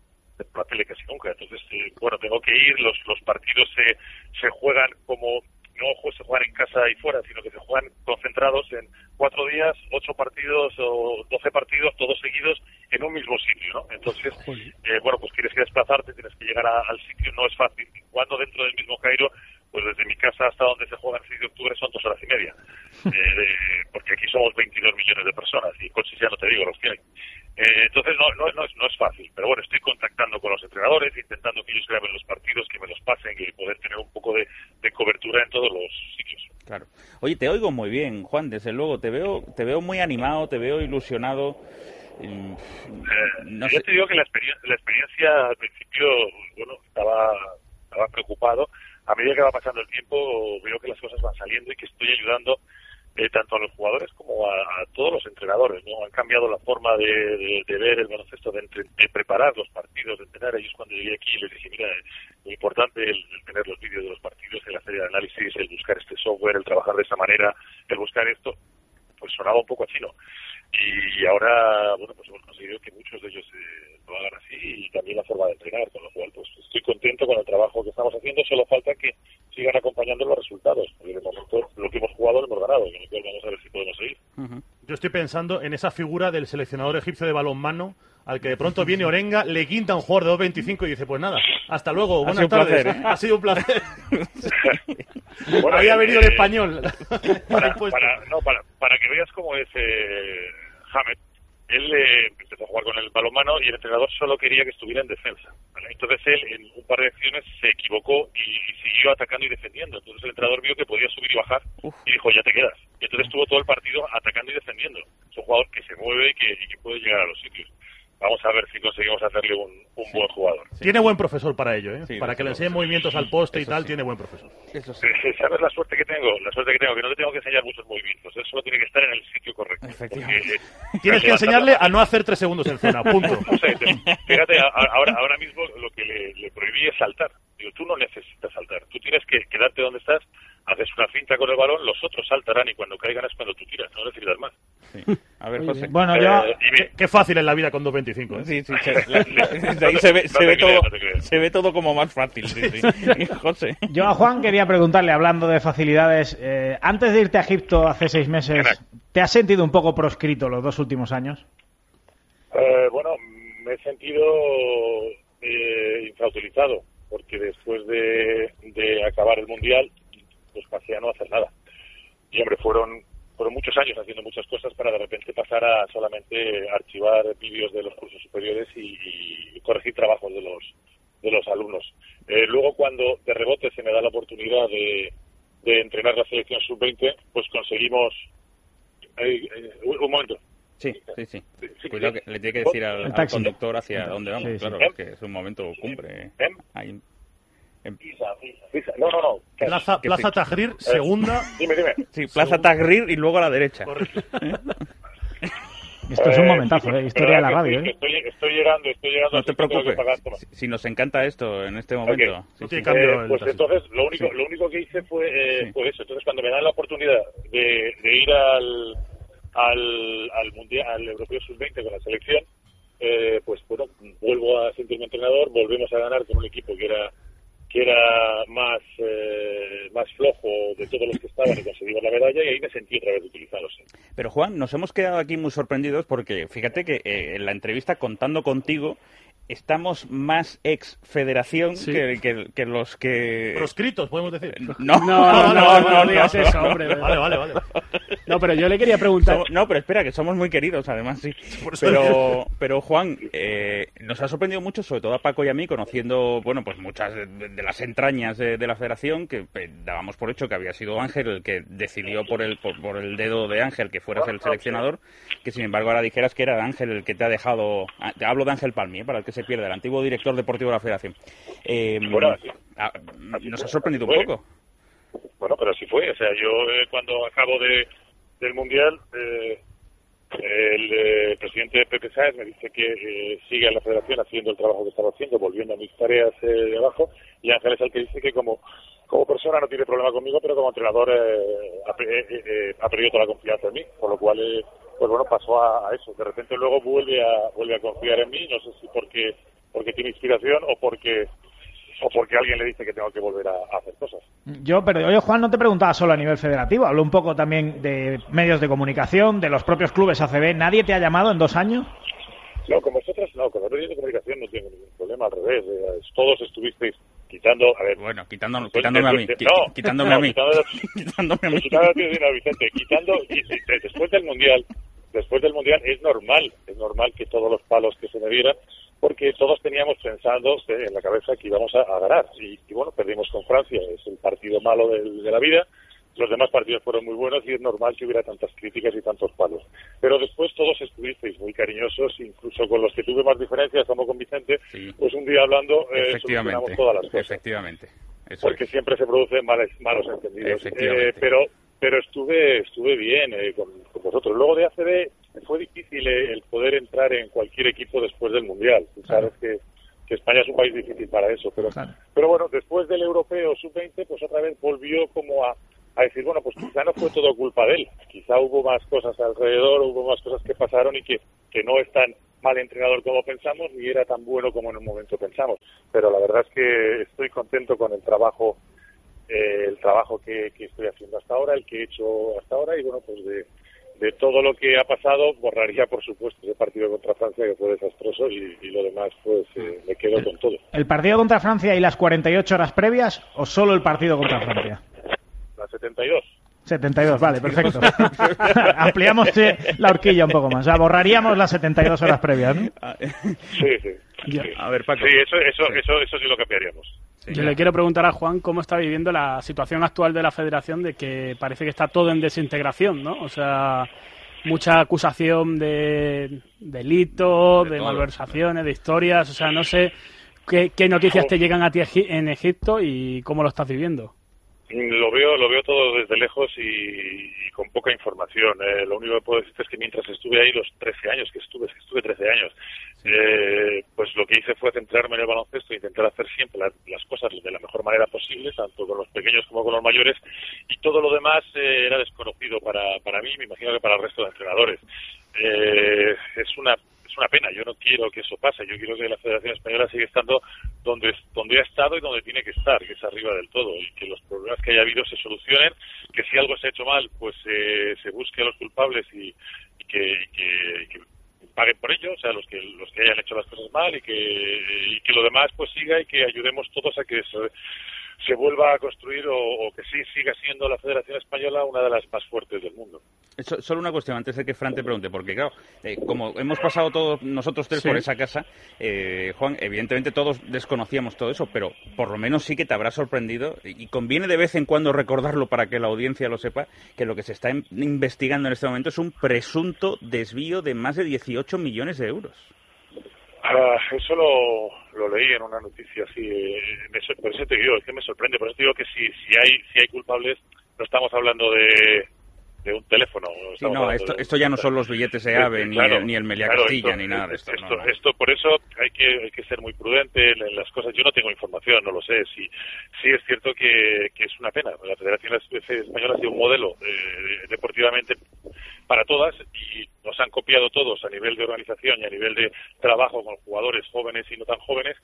Speaker 11: la tele casi nunca. Entonces, eh, bueno, tengo que ir. Los, los partidos se, se juegan como... No se juegan en casa y fuera, sino que se juegan concentrados en cuatro días, ocho partidos o doce partidos, todos seguidos en un mismo sitio, ¿no? Entonces, eh, bueno, pues tienes que desplazarte, tienes que llegar a, al sitio, no es fácil. Cuando dentro del mismo Cairo, pues desde mi casa hasta donde se juega el seis de octubre son dos horas y media, eh, de, porque aquí somos veintidós millones de personas y coches ya no te digo los que hay. Eh, entonces no, no, no, es, no es fácil, pero bueno, estoy contactando con los entrenadores, intentando que ellos graben los partidos, que me los pasen y poder tener un poco de, de cobertura en todos los sitios.
Speaker 7: Claro. Oye, te oigo muy bien, Juan, desde luego, te veo te veo muy animado, te veo ilusionado.
Speaker 11: Eh, no yo sé. Te digo que la experiencia, la experiencia al principio, bueno, estaba, estaba preocupado. A medida que va pasando el tiempo veo que las cosas van saliendo y que estoy ayudando Eh, tanto a los jugadores como a, a todos los entrenadores, ¿no? Han cambiado la forma de, de, de ver el baloncesto, de, entre, de preparar los partidos, de entrenar. Ellos cuando llegué aquí les dije, mira, es muy importante el, el tener los vídeos de los partidos, el hacer el análisis, el buscar este software, el trabajar de esa manera, el buscar esto, pues sonaba un poco a chino. Y, y ahora, bueno, pues hemos conseguido que muchos de ellos eh, lo hagan así y también la forma de entrenar, con lo cual pues estoy contento con el trabajo que estamos haciendo, solo falta que sigan acompañando los resultados, porque de momento lo que hemos jugado lo hemos ganado, con lo cual vamos a ver si podemos seguir.
Speaker 10: Uh-huh. Yo estoy pensando en esa figura del seleccionador egipcio de balonmano, al que de pronto viene Orenga, le quinta un jugador de dos veinticinco y dice, pues nada, hasta luego, buenas tardes,
Speaker 7: placer, ¿eh?
Speaker 10: Ha sido un placer.
Speaker 11: Bueno,
Speaker 10: había
Speaker 11: eh,
Speaker 10: venido el español.
Speaker 11: Para, para, no, para, para que veas cómo es eh, Hamed, él eh, empezó a jugar con el balonmano y el entrenador solo quería que estuviera en defensa, ¿vale? Entonces él en un par de acciones se equivocó y, y siguió atacando y defendiendo. Entonces el entrenador vio que podía subir y bajar Uf. y dijo, ya te quedas. Y entonces estuvo todo el partido atacando y defendiendo. Es un jugador que se mueve y que, y que puede llegar a los sitios. Vamos a ver si conseguimos hacerle un, un buen jugador.
Speaker 10: Sí. Tiene buen profesor para ello, ¿eh?
Speaker 11: Sí,
Speaker 10: para que le enseñe
Speaker 11: sí.
Speaker 10: movimientos al poste
Speaker 11: Eso
Speaker 10: y tal,
Speaker 11: sí.
Speaker 10: tiene buen profesor.
Speaker 11: Eso sí. ¿Sabes la suerte que tengo? La suerte que tengo, que no le tengo que enseñar muchos movimientos. Él solo tiene que estar en el sitio correcto.
Speaker 10: Efectivamente. Porque, Tienes que enseñarle a no hacer tres segundos en zona, punto.
Speaker 11: O sea, fíjate, ahora, ahora mismo lo que le, le prohibí es saltar. Digo, tú no necesitas saltar. Tú tienes que quedarte donde estás, haces una finta con el balón, los otros saltarán y cuando caigan es cuando tú tiras. No necesitas más.
Speaker 7: Sí. A ver, José.
Speaker 8: Bueno, yo...
Speaker 11: Eh,
Speaker 10: qué, qué fácil es la vida con dos veinticinco, ¿eh?
Speaker 7: Sí, sí, se, la, desde ahí se ve, se, ve todo, se ve todo como más fácil. Sí, sí. José.
Speaker 8: Yo a Juan quería preguntarle, hablando de facilidades, eh, antes de irte a Egipto hace seis meses, ¿te has sentido un poco proscrito los dos últimos años?
Speaker 11: Eh, bueno, me he sentido eh, infrautilizado, porque después de, de acabar el Mundial, pues pasé a no hacer nada. Y hombre, fueron... Fueron muchos años haciendo muchas cosas para de repente pasar a solamente archivar vídeos de los cursos superiores y, y corregir trabajos de los de los alumnos. Eh, luego, cuando de rebote se me da la oportunidad de, de entrenar la selección sub veinte, pues conseguimos... Eh, eh, un, un momento.
Speaker 7: Sí, sí, sí. sí Cuidado, que le tiene que decir al, al conductor hacia dónde vamos. Sí, claro, sí. Es que es un momento cumbre. ¿Eh? Ahí. En...
Speaker 11: Pisa, pisa, pisa. No, no, no.
Speaker 10: Plaza, Plaza sí. Tahrir, eh, segunda.
Speaker 11: Dime, dime.
Speaker 7: Sí, Plaza Tahrir y luego a la derecha.
Speaker 8: Esto es un momentazo, ¿eh? Historia de la radio, ¿eh?
Speaker 11: Estoy, estoy llegando, estoy llegando.
Speaker 7: No te preocupes. Si, si nos encanta esto en este momento.
Speaker 11: Okay.
Speaker 7: Sí, sí.
Speaker 11: Eh, cambio pues entonces, lo único, sí. lo único que hice fue, eh, sí. fue eso. Entonces, cuando me dan la oportunidad de, de ir al, al, al mundial, al Europeo sub veinte con la selección, eh, pues bueno, vuelvo a sentirme entrenador, volvemos a ganar con un equipo que era que era más eh, más flojo de todos los que estaban y conseguimos la medalla, y ahí me sentí otra vez utilizado. Sí.
Speaker 7: Pero Juan, nos hemos quedado aquí muy sorprendidos porque fíjate que eh, en la entrevista contando contigo estamos más ex federación sí. que, que, que los que...
Speaker 10: Proscritos, podemos decir.
Speaker 7: No, no, no, no, no, no, no digas eso, hombre.
Speaker 10: Vale, vale, vale.
Speaker 9: No, pero yo le quería preguntar...
Speaker 7: So, no, pero espera, que somos muy queridos, además, sí. Pero, pero Juan, eh, nos ha sorprendido mucho, sobre todo a Paco y a mí, conociendo, bueno, pues muchas de, de las entrañas de, de la federación, que eh, dábamos por hecho que había sido Ángel el que decidió por el, por, por el dedo de Ángel que fueras el seleccionador, que sin embargo ahora dijeras que era Ángel el que te ha dejado... Te hablo de Ángel Palmi, ¿eh? Para el que se pierde, el antiguo director deportivo de la federación. Eh,
Speaker 11: bueno, así,
Speaker 7: a,
Speaker 11: así
Speaker 7: nos
Speaker 11: fue,
Speaker 7: ha sorprendido un poco.
Speaker 11: Bueno, pero así fue. O sea, yo eh, cuando acabo de del Mundial, eh, el eh, presidente Pepe Sáez me dice que eh, sigue en la federación haciendo el trabajo que estaba haciendo, volviendo a mis tareas eh, de abajo, y Ángel es el que dice que como como persona no tiene problema conmigo, pero como entrenador eh, ha, eh, eh, ha perdido toda la confianza en mí, por lo cual eh, pues bueno, pasó a, a eso. De repente luego vuelve a vuelve a confiar en mí, no sé si porque porque tiene inspiración o porque o porque alguien le dice que tengo que volver a, a hacer cosas.
Speaker 8: Yo, pero oye, Juan, no te preguntaba solo a nivel federativo, hablo un poco también de medios de comunicación, de los propios clubes A C B. ¿Nadie te ha llamado en dos años?
Speaker 11: No, con vosotros no, con los medios de comunicación no tengo ningún problema, al revés. Eh, todos estuvisteis quitando, a ver...
Speaker 7: Bueno, quitando, quitándome a mí.
Speaker 11: No,
Speaker 7: quitándome
Speaker 11: no,
Speaker 7: a mí.
Speaker 11: Quitando,
Speaker 7: quitándome a mí.
Speaker 11: Quitando a ti, Vicente, quitando... Y, y, después del Mundial, después del Mundial es normal, es normal que todos los palos que se me dieran, porque todos teníamos pensando en la cabeza que íbamos a, a ganar. Y, y bueno, perdimos con Francia, es el partido malo de, de la vida. Los demás partidos fueron muy buenos y es normal que hubiera tantas críticas y tantos palos. Pero después todos estuvisteis muy cariñosos, incluso con los que tuve más diferencias, como con Vicente, sí. Pues un día hablando eh, solucionamos todas las cosas.
Speaker 7: Efectivamente. Eso
Speaker 11: porque es. Siempre se producen males, malos entendidos. Eh, pero pero estuve estuve bien eh, con, con vosotros. Luego de A C B fue difícil eh, el poder entrar en cualquier equipo después del Mundial. Tú sabes claro. que, que España es un país difícil para eso. Pero, claro. pero bueno, después del Europeo sub veinte, pues otra vez volvió como a... a decir, bueno, pues quizá no fue todo culpa de él, quizá hubo más cosas alrededor, hubo más cosas que pasaron y que, que no es tan mal entrenador como pensamos, ni era tan bueno como en un momento pensamos, pero la verdad es que estoy contento con el trabajo eh, el trabajo que, que estoy haciendo hasta ahora, el que he hecho hasta ahora, y bueno, pues de, de todo lo que ha pasado, borraría por supuesto ese partido contra Francia que fue desastroso, y, y lo demás pues eh, me quedo con todo.
Speaker 8: ¿El partido contra Francia y las cuarenta y ocho horas previas o solo el partido contra Francia?
Speaker 11: setenta y dos.
Speaker 8: setenta y dos, vale, perfecto. Ampliamos eh, la horquilla un poco más. O sea, borraríamos las setenta y dos horas previas, ¿no?
Speaker 11: Sí, sí. sí.
Speaker 7: A ver, Paco.
Speaker 11: Sí, eso, eso,
Speaker 7: sí.
Speaker 11: eso, eso sí lo cambiaríamos.
Speaker 9: Sí, Yo le quiero preguntar a Juan cómo está viviendo la situación actual de la Federación, de que parece que está todo en desintegración, ¿no? O sea, mucha acusación de delitos, de, de malversaciones, de historias. O sea, no sé qué, qué noticias te llegan a ti en Egipto y cómo lo estás viviendo.
Speaker 11: Lo veo, lo veo todo desde lejos y, y con poca información. Eh, lo único que puedo decirte es que mientras estuve ahí los trece años que estuve, que estuve trece años, sí. eh, pues lo que hice fue centrarme en el baloncesto e intentar hacer siempre las, las cosas de la mejor manera posible, tanto con los pequeños como con los mayores, y todo lo demás eh, era desconocido para, para mí, me imagino que para el resto de entrenadores. Eh, es una Es una pena, yo no quiero que eso pase, yo quiero que la Federación Española siga estando donde, donde ha estado y donde tiene que estar, que es arriba del todo, y que los problemas que haya habido se solucionen, que si algo se ha hecho mal, pues eh, se busque a los culpables y, y, que, y, que, y que paguen por ello, o sea, los que los que hayan hecho las cosas mal, y que, y que lo demás pues siga, y que ayudemos todos a que se, se vuelva a construir o, o que sí siga siendo la Federación Española una de las más fuertes del mundo.
Speaker 7: So, solo una cuestión antes de que Fran te pregunte, porque claro, eh, como hemos pasado todos nosotros tres sí. por esa casa, eh, Juan, evidentemente todos desconocíamos todo eso, pero por lo menos sí que te habrá sorprendido, y conviene de vez en cuando recordarlo para que la audiencia lo sepa, que lo que se está in- investigando en este momento es un presunto desvío de más de dieciocho millones de euros.
Speaker 11: Ah, eso lo, lo leí en una noticia así, eh, me, por eso te digo, es que me sorprende, por eso te digo que si, si hay si hay culpables, no estamos hablando de de un teléfono.
Speaker 7: Sí, no, esto, de... esto ya no son los billetes de AVE, ni, claro, el, ni el Meliá claro, Castilla,
Speaker 11: esto,
Speaker 7: ni nada de esto.
Speaker 11: Esto,
Speaker 7: no, no.
Speaker 11: esto, por eso hay que hay que ser muy prudente en, en las cosas. Yo no tengo información, no lo sé. Sí, sí es cierto que, que es una pena. La Federación Española ha sido un modelo eh, deportivamente para todas, y nos han copiado todos a nivel de organización y a nivel de trabajo con jugadores jóvenes y no tan jóvenes,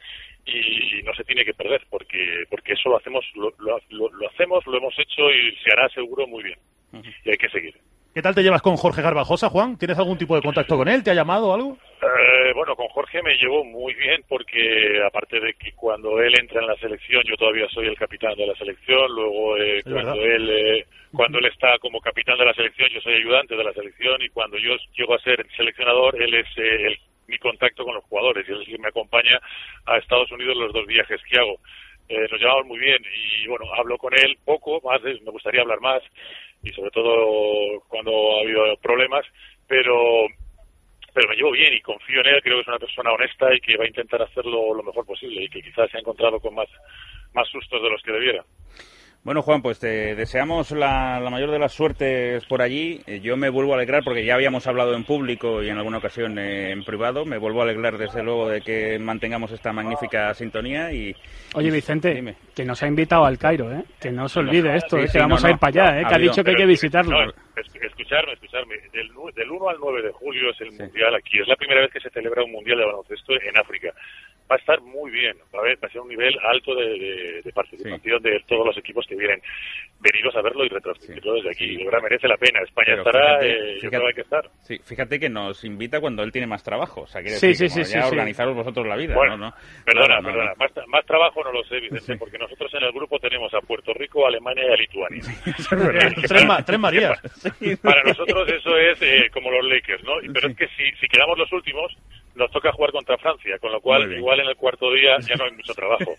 Speaker 11: y no se tiene que perder, porque porque eso lo hacemos lo, lo, lo hacemos, lo hemos hecho y se hará seguro muy bien. Y hay que seguir.
Speaker 10: ¿Qué tal te llevas con Jorge Garbajosa, Juan? ¿Tienes algún tipo de contacto con él? ¿Te ha llamado o algo?
Speaker 11: Eh, bueno, con Jorge me llevo muy bien, porque aparte de que cuando él entra en la selección, yo todavía soy el capitán de la selección, luego eh, cuando verdad. él eh, cuando él está como capitán de la selección, yo soy ayudante de la selección, y cuando yo llego a ser seleccionador, él es eh, el, mi contacto con los jugadores, y él es el que me acompaña a Estados Unidos los dos viajes que hago. Eh, nos llevamos muy bien, y bueno, hablo con él poco, más me gustaría hablar más, y sobre todo cuando ha habido problemas, pero pero me llevo bien y confío en él. Creo que es una persona honesta y que va a intentar hacerlo lo mejor posible, y que quizás se ha encontrado con más más sustos de los que debiera.
Speaker 7: Bueno, Juan, pues te deseamos la, la mayor de las suertes por allí. Eh, yo me vuelvo a alegrar, porque ya habíamos hablado en público y en alguna ocasión eh, en privado. Me vuelvo a alegrar, desde luego, de que mantengamos esta magnífica sintonía. Y
Speaker 9: Oye, Vicente, dime. Que nos ha invitado al Cairo, ¿eh? Que no se olvide no, esto, sí, ¿eh? Sí, que vamos no, a ir no, para allá, ¿eh? Que ha dicho que hay que visitarlo.
Speaker 11: No, escucharme, escucharme. Del, del uno al nueve de julio es el sí. Mundial aquí. Es la primera vez que se celebra un Mundial de baloncesto en África. Va a estar muy bien, va a, ver, va a ser un nivel alto de, de, de participación sí. de todos los equipos que vienen. Veniros a verlo y retransmitirlo sí. desde aquí. De verdad, merece la pena. España Pero estará, fíjate, eh, fíjate, yo creo que hay que estar.
Speaker 7: Sí, fíjate que nos invita cuando él tiene más trabajo. O sea, quiere
Speaker 9: sí,
Speaker 7: decir,
Speaker 9: sí, sí,
Speaker 7: ya
Speaker 9: sí,
Speaker 7: organizaros
Speaker 9: sí.
Speaker 7: vosotros la vida.
Speaker 11: Bueno,
Speaker 7: ¿no? ¿no?
Speaker 11: Perdona,
Speaker 7: no, no,
Speaker 11: perdona.
Speaker 7: No.
Speaker 11: Más, más trabajo no lo sé, Vicente, sí. porque nosotros en el grupo tenemos a Puerto Rico, a Alemania y a Lituania.
Speaker 10: Sí, es verdad. tres, ma- tres Marías.
Speaker 11: Sí. Para nosotros eso es eh, como los Lakers, ¿no? Pero sí. es que si, si quedamos los últimos, nos toca jugar contra Francia, con lo cual igual en el cuarto día ya no hay mucho trabajo.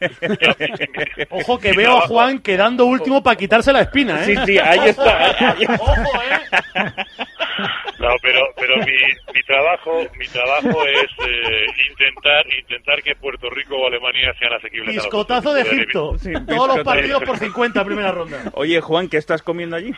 Speaker 10: Ojo que veo a Juan quedando último para quitarse la espina, ¿eh?
Speaker 7: Sí, sí, ahí está. Ahí está.
Speaker 10: Ojo, ¿eh?
Speaker 11: No, pero pero mi, mi trabajo mi trabajo es eh, intentar intentar que Puerto Rico o Alemania sean asequibles.
Speaker 10: Piscotazo de Egipto. Sí, todos los partidos por cincuenta primera ronda.
Speaker 7: Oye, Juan, ¿qué estás comiendo allí?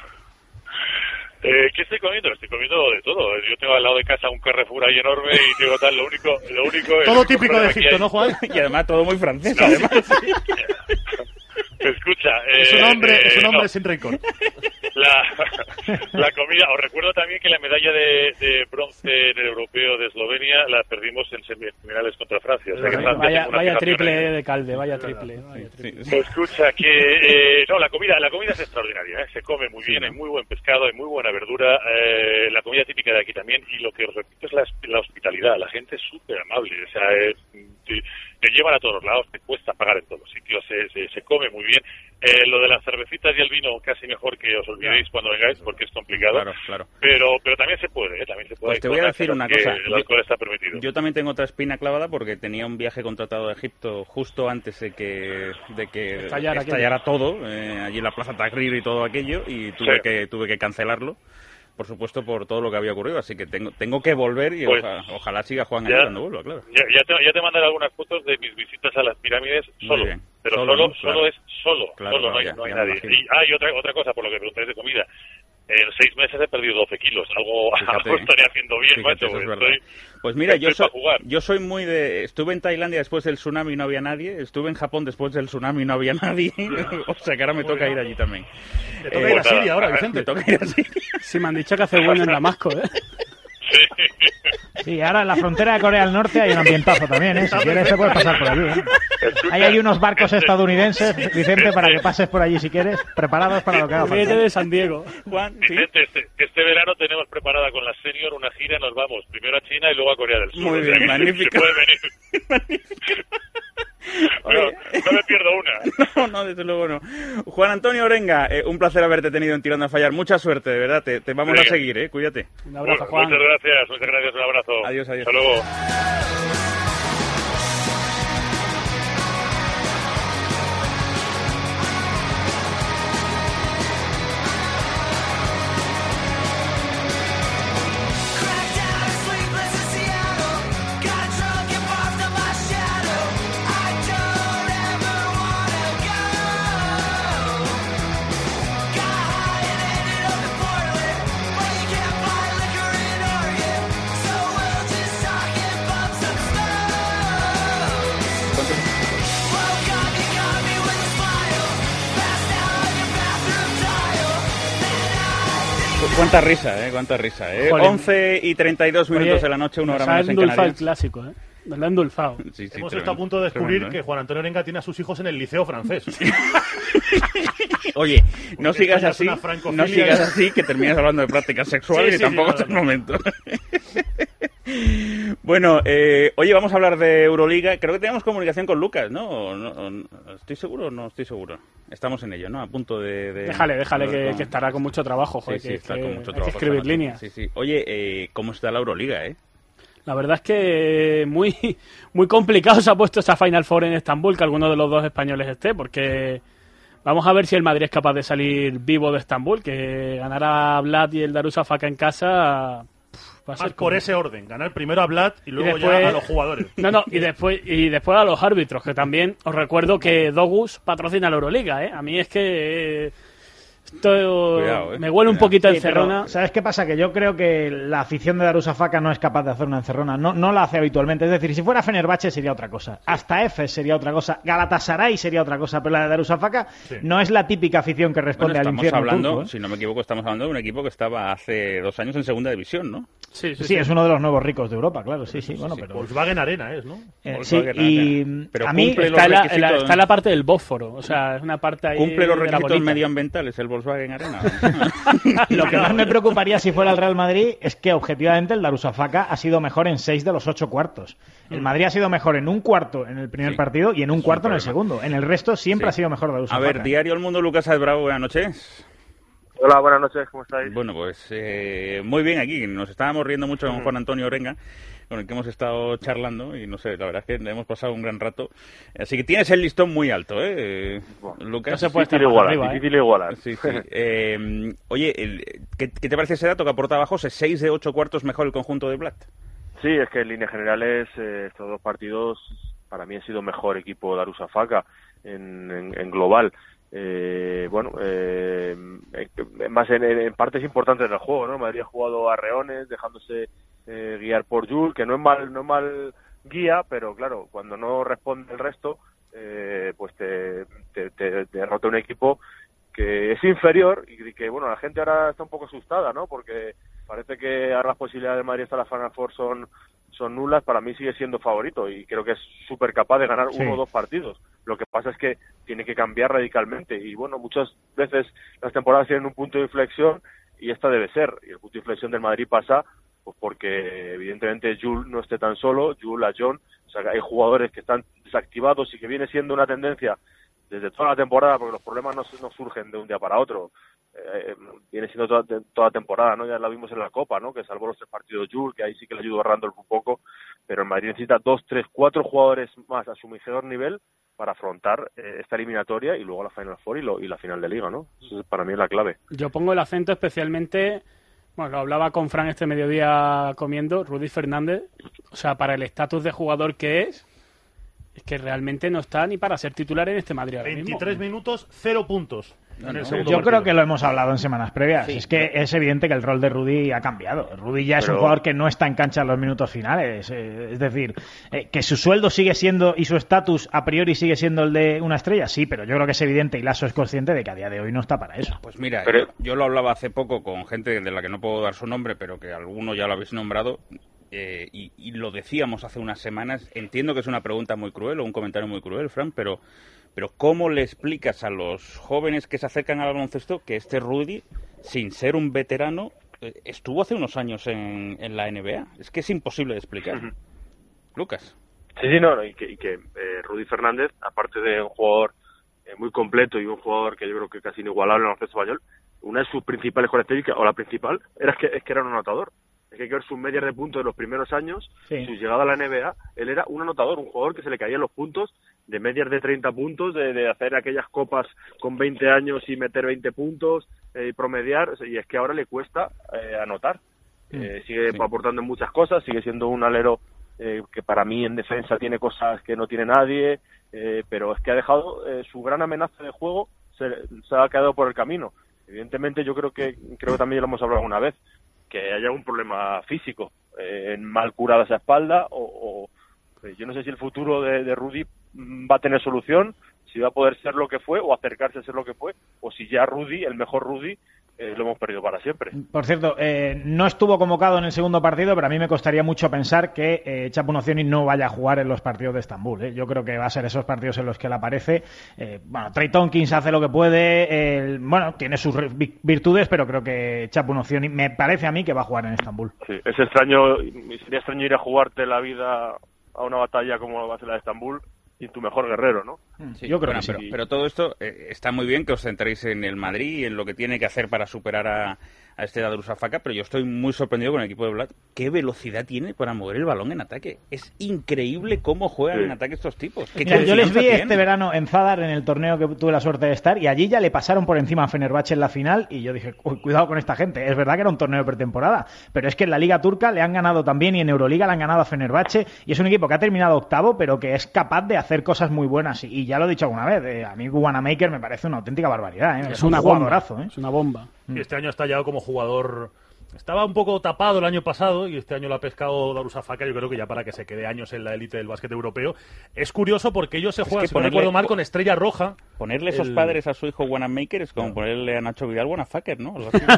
Speaker 11: Eh, ¿Qué estoy comiendo? Estoy comiendo de todo. Yo tengo al lado de casa un Carrefour ahí enorme y tengo tal, lo único, lo único.
Speaker 10: Todo típico de Egipto, ¿no, Juan?
Speaker 7: Y además todo muy francés,
Speaker 11: no,
Speaker 7: además.
Speaker 11: Sí. Escucha, eh,
Speaker 10: es un hombre,
Speaker 11: eh,
Speaker 10: es un hombre
Speaker 11: no.
Speaker 10: sin rencor.
Speaker 11: La, la comida, os recuerdo también que la medalla de, de bronce en el europeo de Eslovenia la perdimos en semifinales contra Francia. O sea que Francia
Speaker 9: vaya vaya triple ahí. de Calde, vaya triple. Vaya triple.
Speaker 11: Sí. Escucha, que eh, no, la comida, la comida es extraordinaria, ¿eh? Se come muy bien, sí, ¿no? Hay muy buen pescado, hay muy buena verdura, eh, la comida típica de aquí también, y lo que os repito es la, la hospitalidad, la gente es súper amable, o sea, eh, te llevan a todos lados, te cuesta pagar en todos los sitios, se, se, se come muy bien. Eh, lo de las cervecitas y el vino casi mejor que os olvidéis cuando vengáis porque es complicado.
Speaker 7: Claro, claro.
Speaker 11: Pero pero también se puede, ¿eh? También se puede.
Speaker 7: Pues te voy a decir una cosa.
Speaker 11: El alcohol está permitido.
Speaker 7: Yo también tengo otra espina clavada porque tenía un viaje contratado a Egipto justo antes de que de que
Speaker 9: estallara,
Speaker 7: estallara todo, eh, allí en la Plaza Tahrir y todo aquello, y tuve
Speaker 11: sí.
Speaker 7: que tuve que cancelarlo. Por supuesto, por todo lo que había ocurrido, así que tengo tengo que volver y
Speaker 11: pues,
Speaker 7: ojalá, ojalá siga Juan
Speaker 11: ya,
Speaker 7: allí cuando vuelva, claro.
Speaker 11: Ya, ya, te, ya te mandaré algunas fotos de mis visitas a las pirámides solo,
Speaker 7: bien.
Speaker 11: pero
Speaker 7: Solo,
Speaker 11: solo,
Speaker 7: ¿no?
Speaker 11: solo
Speaker 7: Claro.
Speaker 11: es solo,
Speaker 7: Claro,
Speaker 11: solo,
Speaker 7: claro,
Speaker 11: no hay,
Speaker 7: ya,
Speaker 11: no hay
Speaker 7: ya me
Speaker 11: nadie.
Speaker 7: imagino.
Speaker 11: Y, ah, y otra, otra cosa, por lo que preguntáis de comida. En seis meses he perdido doce kilos, algo,
Speaker 7: Fíjate,
Speaker 11: algo estaría haciendo bien,
Speaker 7: Fíjate,
Speaker 11: macho.
Speaker 7: eso es
Speaker 11: Estoy,
Speaker 7: verdad. Pues mira, yo
Speaker 11: estoy
Speaker 7: soy,
Speaker 11: para jugar.
Speaker 7: yo soy muy de... Estuve en Tailandia después del tsunami y no había nadie. Estuve en Japón después del tsunami y no había nadie. O sea que ahora me toca ir allí también.
Speaker 10: Te toca ir a Siria ahora, Vicente.
Speaker 7: Me toca ir a Siria.
Speaker 9: Sí, me han dicho que hace bueno en Damasco, ¿eh?
Speaker 8: Sí, ahora en la frontera de Corea del Norte hay un ambientazo también, ¿eh? Si quieres te puedes pasar por allí, ¿eh? Ahí hay unos barcos estadounidenses, Vicente, para que pases por allí si quieres, preparados para lo que haga falta.
Speaker 9: Vete de San Diego.
Speaker 7: Juan, ¿sí?
Speaker 11: Vicente, este, este verano tenemos preparada con la senior una gira, nos vamos primero a China y luego a Corea del Sur.
Speaker 7: Muy
Speaker 11: O sea
Speaker 7: bien,
Speaker 11: que
Speaker 7: magnífico.
Speaker 11: se puede venir.
Speaker 7: Magnífico.
Speaker 11: No, no me pierdo una.
Speaker 7: No, no, desde luego no. Juan Antonio Orenga, eh, un placer haberte tenido en Tirando a Fallar. Mucha suerte, de verdad. Te, te vamos
Speaker 11: Venga.
Speaker 7: a seguir, ¿eh? Cuídate.
Speaker 9: Un abrazo,
Speaker 11: Bueno,
Speaker 9: Juan.
Speaker 11: muchas gracias, muchas gracias, un abrazo.
Speaker 7: Adiós, adiós.
Speaker 11: Hasta luego.
Speaker 7: Cuánta risa, ¿eh? Cuánta risa, ¿eh?
Speaker 9: Joder.
Speaker 7: once y treinta y dos minutos
Speaker 9: Oye,
Speaker 7: de la noche, una hora
Speaker 9: nos ha
Speaker 7: menos en
Speaker 9: endulzado el
Speaker 7: Canarias.
Speaker 9: clásico, ¿eh? Nos lo ha endulzado.
Speaker 7: Sí, sí,
Speaker 10: Hemos
Speaker 7: tremendo,
Speaker 10: estado a punto de descubrir
Speaker 7: tremendo, ¿eh?
Speaker 10: que Juan Antonio Orenga tiene a sus hijos en el liceo francés.
Speaker 7: Oye, no
Speaker 10: Porque
Speaker 7: sigas
Speaker 10: esto ya es
Speaker 7: así,
Speaker 10: una francofilia.
Speaker 7: no sigas así, que terminas hablando de prácticas sexuales
Speaker 10: Sí,
Speaker 7: y
Speaker 10: sí,
Speaker 7: tampoco
Speaker 10: sí,
Speaker 7: es
Speaker 10: no,
Speaker 7: el
Speaker 10: no.
Speaker 7: momento. Bueno, eh, oye, vamos a hablar de Euroliga. Creo que tenemos comunicación con Lucas, ¿no? ¿O no, o no? ¿Estoy seguro o no estoy seguro? Estamos en ello, ¿no? A punto de... de-
Speaker 9: Déjale, déjale,
Speaker 7: de-
Speaker 9: que,
Speaker 7: con-
Speaker 9: que estará con mucho trabajo, joder,
Speaker 7: Sí, sí,
Speaker 9: que,
Speaker 7: está
Speaker 9: que
Speaker 7: con mucho
Speaker 9: hay
Speaker 7: trabajo
Speaker 9: que escribir
Speaker 7: esta noche.
Speaker 9: líneas.
Speaker 7: Sí, sí. Oye, eh, ¿cómo está la Euroliga, eh?
Speaker 9: La verdad es que muy, muy complicado se ha puesto esa Final Four en Estambul, que alguno de los dos españoles esté, porque vamos a ver si el Madrid es capaz de salir vivo de Estambul, que ganará Vlad y el Darussafaka en casa. pff, va a ser
Speaker 10: Más por
Speaker 9: como-
Speaker 10: ese orden, ganar primero a Vlad y luego
Speaker 9: después-
Speaker 10: ya a los jugadores.
Speaker 9: No, no, y después, y después a los árbitros, que también os recuerdo que Dogus patrocina la Euroliga, ¿eh? A mí es que eh, esto
Speaker 7: Cuidado, ¿eh?
Speaker 9: me huele un
Speaker 7: Cuidado.
Speaker 9: poquito
Speaker 8: Sí,
Speaker 9: encerrona.
Speaker 8: pero, ¿sabes qué pasa? Que yo creo que la afición de Darussafaka no es capaz de hacer una encerrona. No, no la hace habitualmente. Es decir, si fuera Fenerbahce sería otra cosa. Hasta Efes sería otra cosa. Galatasaray sería otra cosa. Pero la de Darussafaka
Speaker 10: Sí.
Speaker 8: no es la típica afición que responde
Speaker 7: Bueno,
Speaker 8: al
Speaker 7: estamos
Speaker 8: infierno
Speaker 7: hablando,
Speaker 8: turco, ¿eh?
Speaker 7: si no me equivoco, estamos hablando de un equipo que estaba hace dos años en segunda división, ¿no?
Speaker 9: Sí, sí,
Speaker 8: Sí, es uno de los nuevos ricos de Europa, claro. Sí, sí, bueno, pero...
Speaker 10: Volkswagen Arena es, ¿no?
Speaker 8: eh, sí,
Speaker 7: Volkswagen
Speaker 8: y
Speaker 7: Arena. Pero
Speaker 8: a mí...
Speaker 7: cumple los
Speaker 9: Está en, la, en la-
Speaker 7: requisitos-
Speaker 9: está en la parte del Bósforo, o sea, es una parte ahí
Speaker 7: ¿Cumple los
Speaker 9: de la
Speaker 7: requisitos
Speaker 9: bolita.
Speaker 7: medioambientales el Volkswagen Arena?
Speaker 8: Lo que más me preocuparía si fuera el Real Madrid es que objetivamente el Darussafaka ha sido mejor en seis de los ocho cuartos. El Madrid ha sido mejor en un cuarto en el primer
Speaker 7: Sí.
Speaker 8: partido y en un
Speaker 7: Es un
Speaker 8: cuarto en el
Speaker 7: problema.
Speaker 8: segundo. En el resto siempre
Speaker 7: Sí.
Speaker 8: ha sido mejor
Speaker 7: A
Speaker 8: Darussafaka.
Speaker 7: ver, Diario El Mundo, Lucas Sáez Bravo, buenas noches.
Speaker 12: Hola, buenas noches, ¿cómo estáis?
Speaker 7: Bueno, pues eh, muy bien aquí. Nos estábamos riendo mucho con Juan Antonio Orenga, con el que hemos estado charlando y no sé, la verdad es que hemos pasado un gran rato. Así que tienes el listón muy alto, ¿eh, Lucas?
Speaker 9: No se puede estar
Speaker 12: Difícil
Speaker 9: más
Speaker 12: igualar,
Speaker 9: arriba, ¿eh?
Speaker 12: difícil igualar.
Speaker 7: Sí, sí. Eh, oye, el- ¿qué, qué te parece ese dato que aporta abajo? ¿Es seis de ocho cuartos mejor el conjunto de Blatt?
Speaker 12: Sí, es que en líneas generales eh, estos dos partidos para mí han sido mejor equipo Darussafaka en, en, en global. Eh, bueno, eh, eh, más en, en partes importantes del juego, ¿no? Madrid ha jugado a reones, dejándose eh, guiar por Jules, que no es mal, no es mal guía, pero claro, cuando no responde el resto, eh, pues te, te, te derrota un equipo que es inferior y que, bueno, la gente ahora está un poco asustada, ¿no? Porque parece que ahora las posibilidades de Madrid hasta la Final Four son, son nulas. Para mí sigue siendo favorito y creo que es súper capaz de ganar
Speaker 8: Sí.
Speaker 12: uno o dos partidos. Lo que pasa es que tiene que cambiar radicalmente y, bueno, muchas veces las temporadas tienen un punto de inflexión y esta debe ser. Y el punto de inflexión del Madrid pasa Pues porque evidentemente Jules no esté tan solo, Jules, a John, o sea, hay jugadores que están desactivados y que viene siendo una tendencia desde toda la temporada, porque los problemas no, no surgen de un día para otro. Eh, viene siendo toda, toda temporada, ¿no? Ya la vimos en la Copa, ¿no? Que salvó los tres partidos Jules, que ahí sí que le ayudó a Randolph un poco, pero el Madrid necesita dos, tres, cuatro jugadores más a su mejor nivel para afrontar eh, esta eliminatoria y luego la Final Four y, lo, y la final de Liga, ¿no? Eso para mí es la clave.
Speaker 9: Yo pongo el acento especialmente, bueno, lo hablaba con Fran este mediodía comiendo, Rudy Fernández, o sea, para el estatus de jugador que es, es que realmente no está ni para ser titular en este Madrid ahora
Speaker 10: veintitrés
Speaker 9: mismo.
Speaker 10: minutos, cero puntos.
Speaker 8: No, no. Yo creo que lo hemos hablado en semanas previas. Sí, es que pero... es evidente que el rol de Rudy ha cambiado. Rudy ya es pero... un jugador que no está en cancha en los minutos finales. Es decir, eh, que su sueldo sigue siendo y su estatus a priori sigue siendo el de una estrella, sí, pero yo creo que es evidente y Lasso es consciente de que a día de hoy no está para eso.
Speaker 7: Pues mira,
Speaker 12: pero...
Speaker 7: yo, yo lo hablaba hace poco con gente de la que no puedo dar su nombre, pero que alguno ya lo habéis nombrado. Eh, y, y lo decíamos hace unas semanas. Entiendo que es una pregunta muy cruel o un comentario muy cruel, Fran, pero pero ¿cómo le explicas a los jóvenes que se acercan al baloncesto que este Rudy, sin ser un veterano, eh, estuvo hace unos años en, en la N B A? Es que es imposible de explicar. Uh-huh. Lucas.
Speaker 12: Sí, sí, no, no y que, y que eh, Rudy Fernández, aparte de un jugador eh, muy completo y un jugador que yo creo que casi inigualable en el baloncesto español, una de sus principales características, o la principal, era que, es que era un anotador. Es que hay que ver sus medias de puntos de los primeros años, sí. Su llegada a la N B A, él era un anotador, un jugador que se le caían los puntos de medias de treinta puntos, de, de hacer aquellas copas con veinte años y meter veinte puntos eh, y promediar, y es que ahora le cuesta eh, anotar. Mm, eh, sigue sí. aportando en muchas cosas, sigue siendo un alero eh, que para mí en defensa tiene cosas que no tiene nadie, eh, pero es que ha dejado eh, su gran amenaza de juego, se, se ha quedado por el camino. Evidentemente yo creo que, creo que también lo hemos hablado alguna vez, que haya un problema físico, eh, mal curada esa espalda, o, o eh, yo no sé si el futuro de, de Rudy va a tener solución, si va a poder ser lo que fue, o acercarse a ser lo que fue, o si ya Rudy, el mejor Rudy, eh, lo hemos perdido para siempre.
Speaker 8: Por cierto, eh, no estuvo convocado en el segundo partido, pero a mí me costaría mucho pensar que eh, Chapu Nocioni no vaya a jugar en los partidos de Estambul. ¿eh? Yo creo que va a ser esos partidos en los que él aparece. Eh, bueno, Trey Tompkins hace lo que puede, eh, bueno, tiene sus virtudes, pero creo que Chapu Nocioni me parece a mí que va a jugar en Estambul.
Speaker 12: Sí, es extraño, sería extraño ir a jugarte la vida a una batalla como va a ser la de Estambul y tu mejor guerrero, ¿no?
Speaker 7: Sí, yo creo bueno, que sí. Pero, pero todo esto eh, está muy bien que os centréis en el Madrid y en lo que tiene que hacer para superar a, a este Darussafaka, pero yo estoy muy sorprendido con el equipo de Vlad. ¿Qué velocidad tiene para mover el balón en ataque? Es increíble cómo juegan sí. en ataque estos tipos. ¿Qué
Speaker 8: Mira, yo les vi tienen? este verano en Zadar, en el torneo que tuve la suerte de estar, y allí ya le pasaron por encima a Fenerbahce en la final, y yo dije, uy, cuidado con esta gente. Es verdad que era un torneo de pretemporada, pero es que en la Liga Turca le han ganado también, y en Euroliga le han ganado a Fenerbahce, y es un equipo que ha terminado octavo, pero que es capaz de hacer cosas muy buenas, y, y ya lo he dicho alguna vez, eh, a mí Wanamaker me parece una auténtica barbaridad. ¿eh? Es,
Speaker 9: es una un jugadorazo. ¿eh? Es una bomba.
Speaker 10: Y este año ha estallado como jugador. Estaba un poco tapado el año pasado y este año lo ha pescado Darussafaka, yo creo que ya para que se quede años en la élite del básquet europeo. Es curioso porque ellos se juegan, si no recuerdo mal, con Estrella Roja.
Speaker 7: Ponerle esos el... padres a su hijo Wanamaker es como no. ponerle a Nacho Vidal Wanafaker, ¿no? Algo así,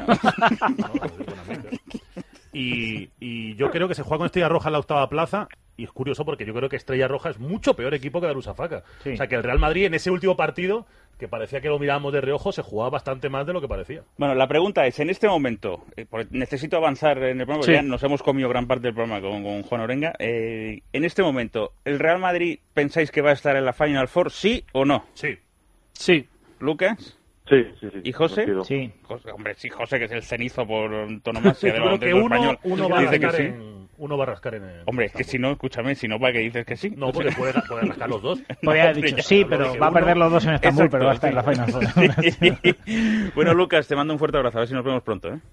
Speaker 10: ¿no? y, y yo creo que se juega con Estrella Roja en la octava plaza. Y es curioso porque yo creo que Estrella Roja es mucho peor equipo que Darussafaka. Sí. O sea, que el Real Madrid en ese último partido, que parecía que lo mirábamos de reojo, se jugaba bastante más de lo que parecía.
Speaker 7: Bueno, la pregunta es, en este momento, eh, necesito avanzar en el programa, porque sí. ya nos hemos comido gran parte del programa con, con Juan Orenga. Eh, en este momento, ¿el Real Madrid pensáis que va a estar en la Final Four, sí o no?
Speaker 10: Sí.
Speaker 7: Sí. ¿Lucas?
Speaker 12: Sí, sí, sí.
Speaker 7: ¿Y José?
Speaker 8: Sí.
Speaker 7: José, hombre, sí, José, que es el cenizo por antonomasia del
Speaker 10: baloncesto
Speaker 7: español.
Speaker 10: Uno va a rascar que sí. en... Uno va a rascar en el...
Speaker 7: Hombre, es que si no, escúchame, si no, ¿para qué dices que sí?
Speaker 10: No, porque puede, puede rascar los dos.
Speaker 8: Podría haber dicho sí, pero va a perder los dos en Estambul, pero va a estar en la Final Four.
Speaker 7: Bueno, Lucas, te mando un fuerte abrazo, a ver si nos vemos pronto, ¿eh?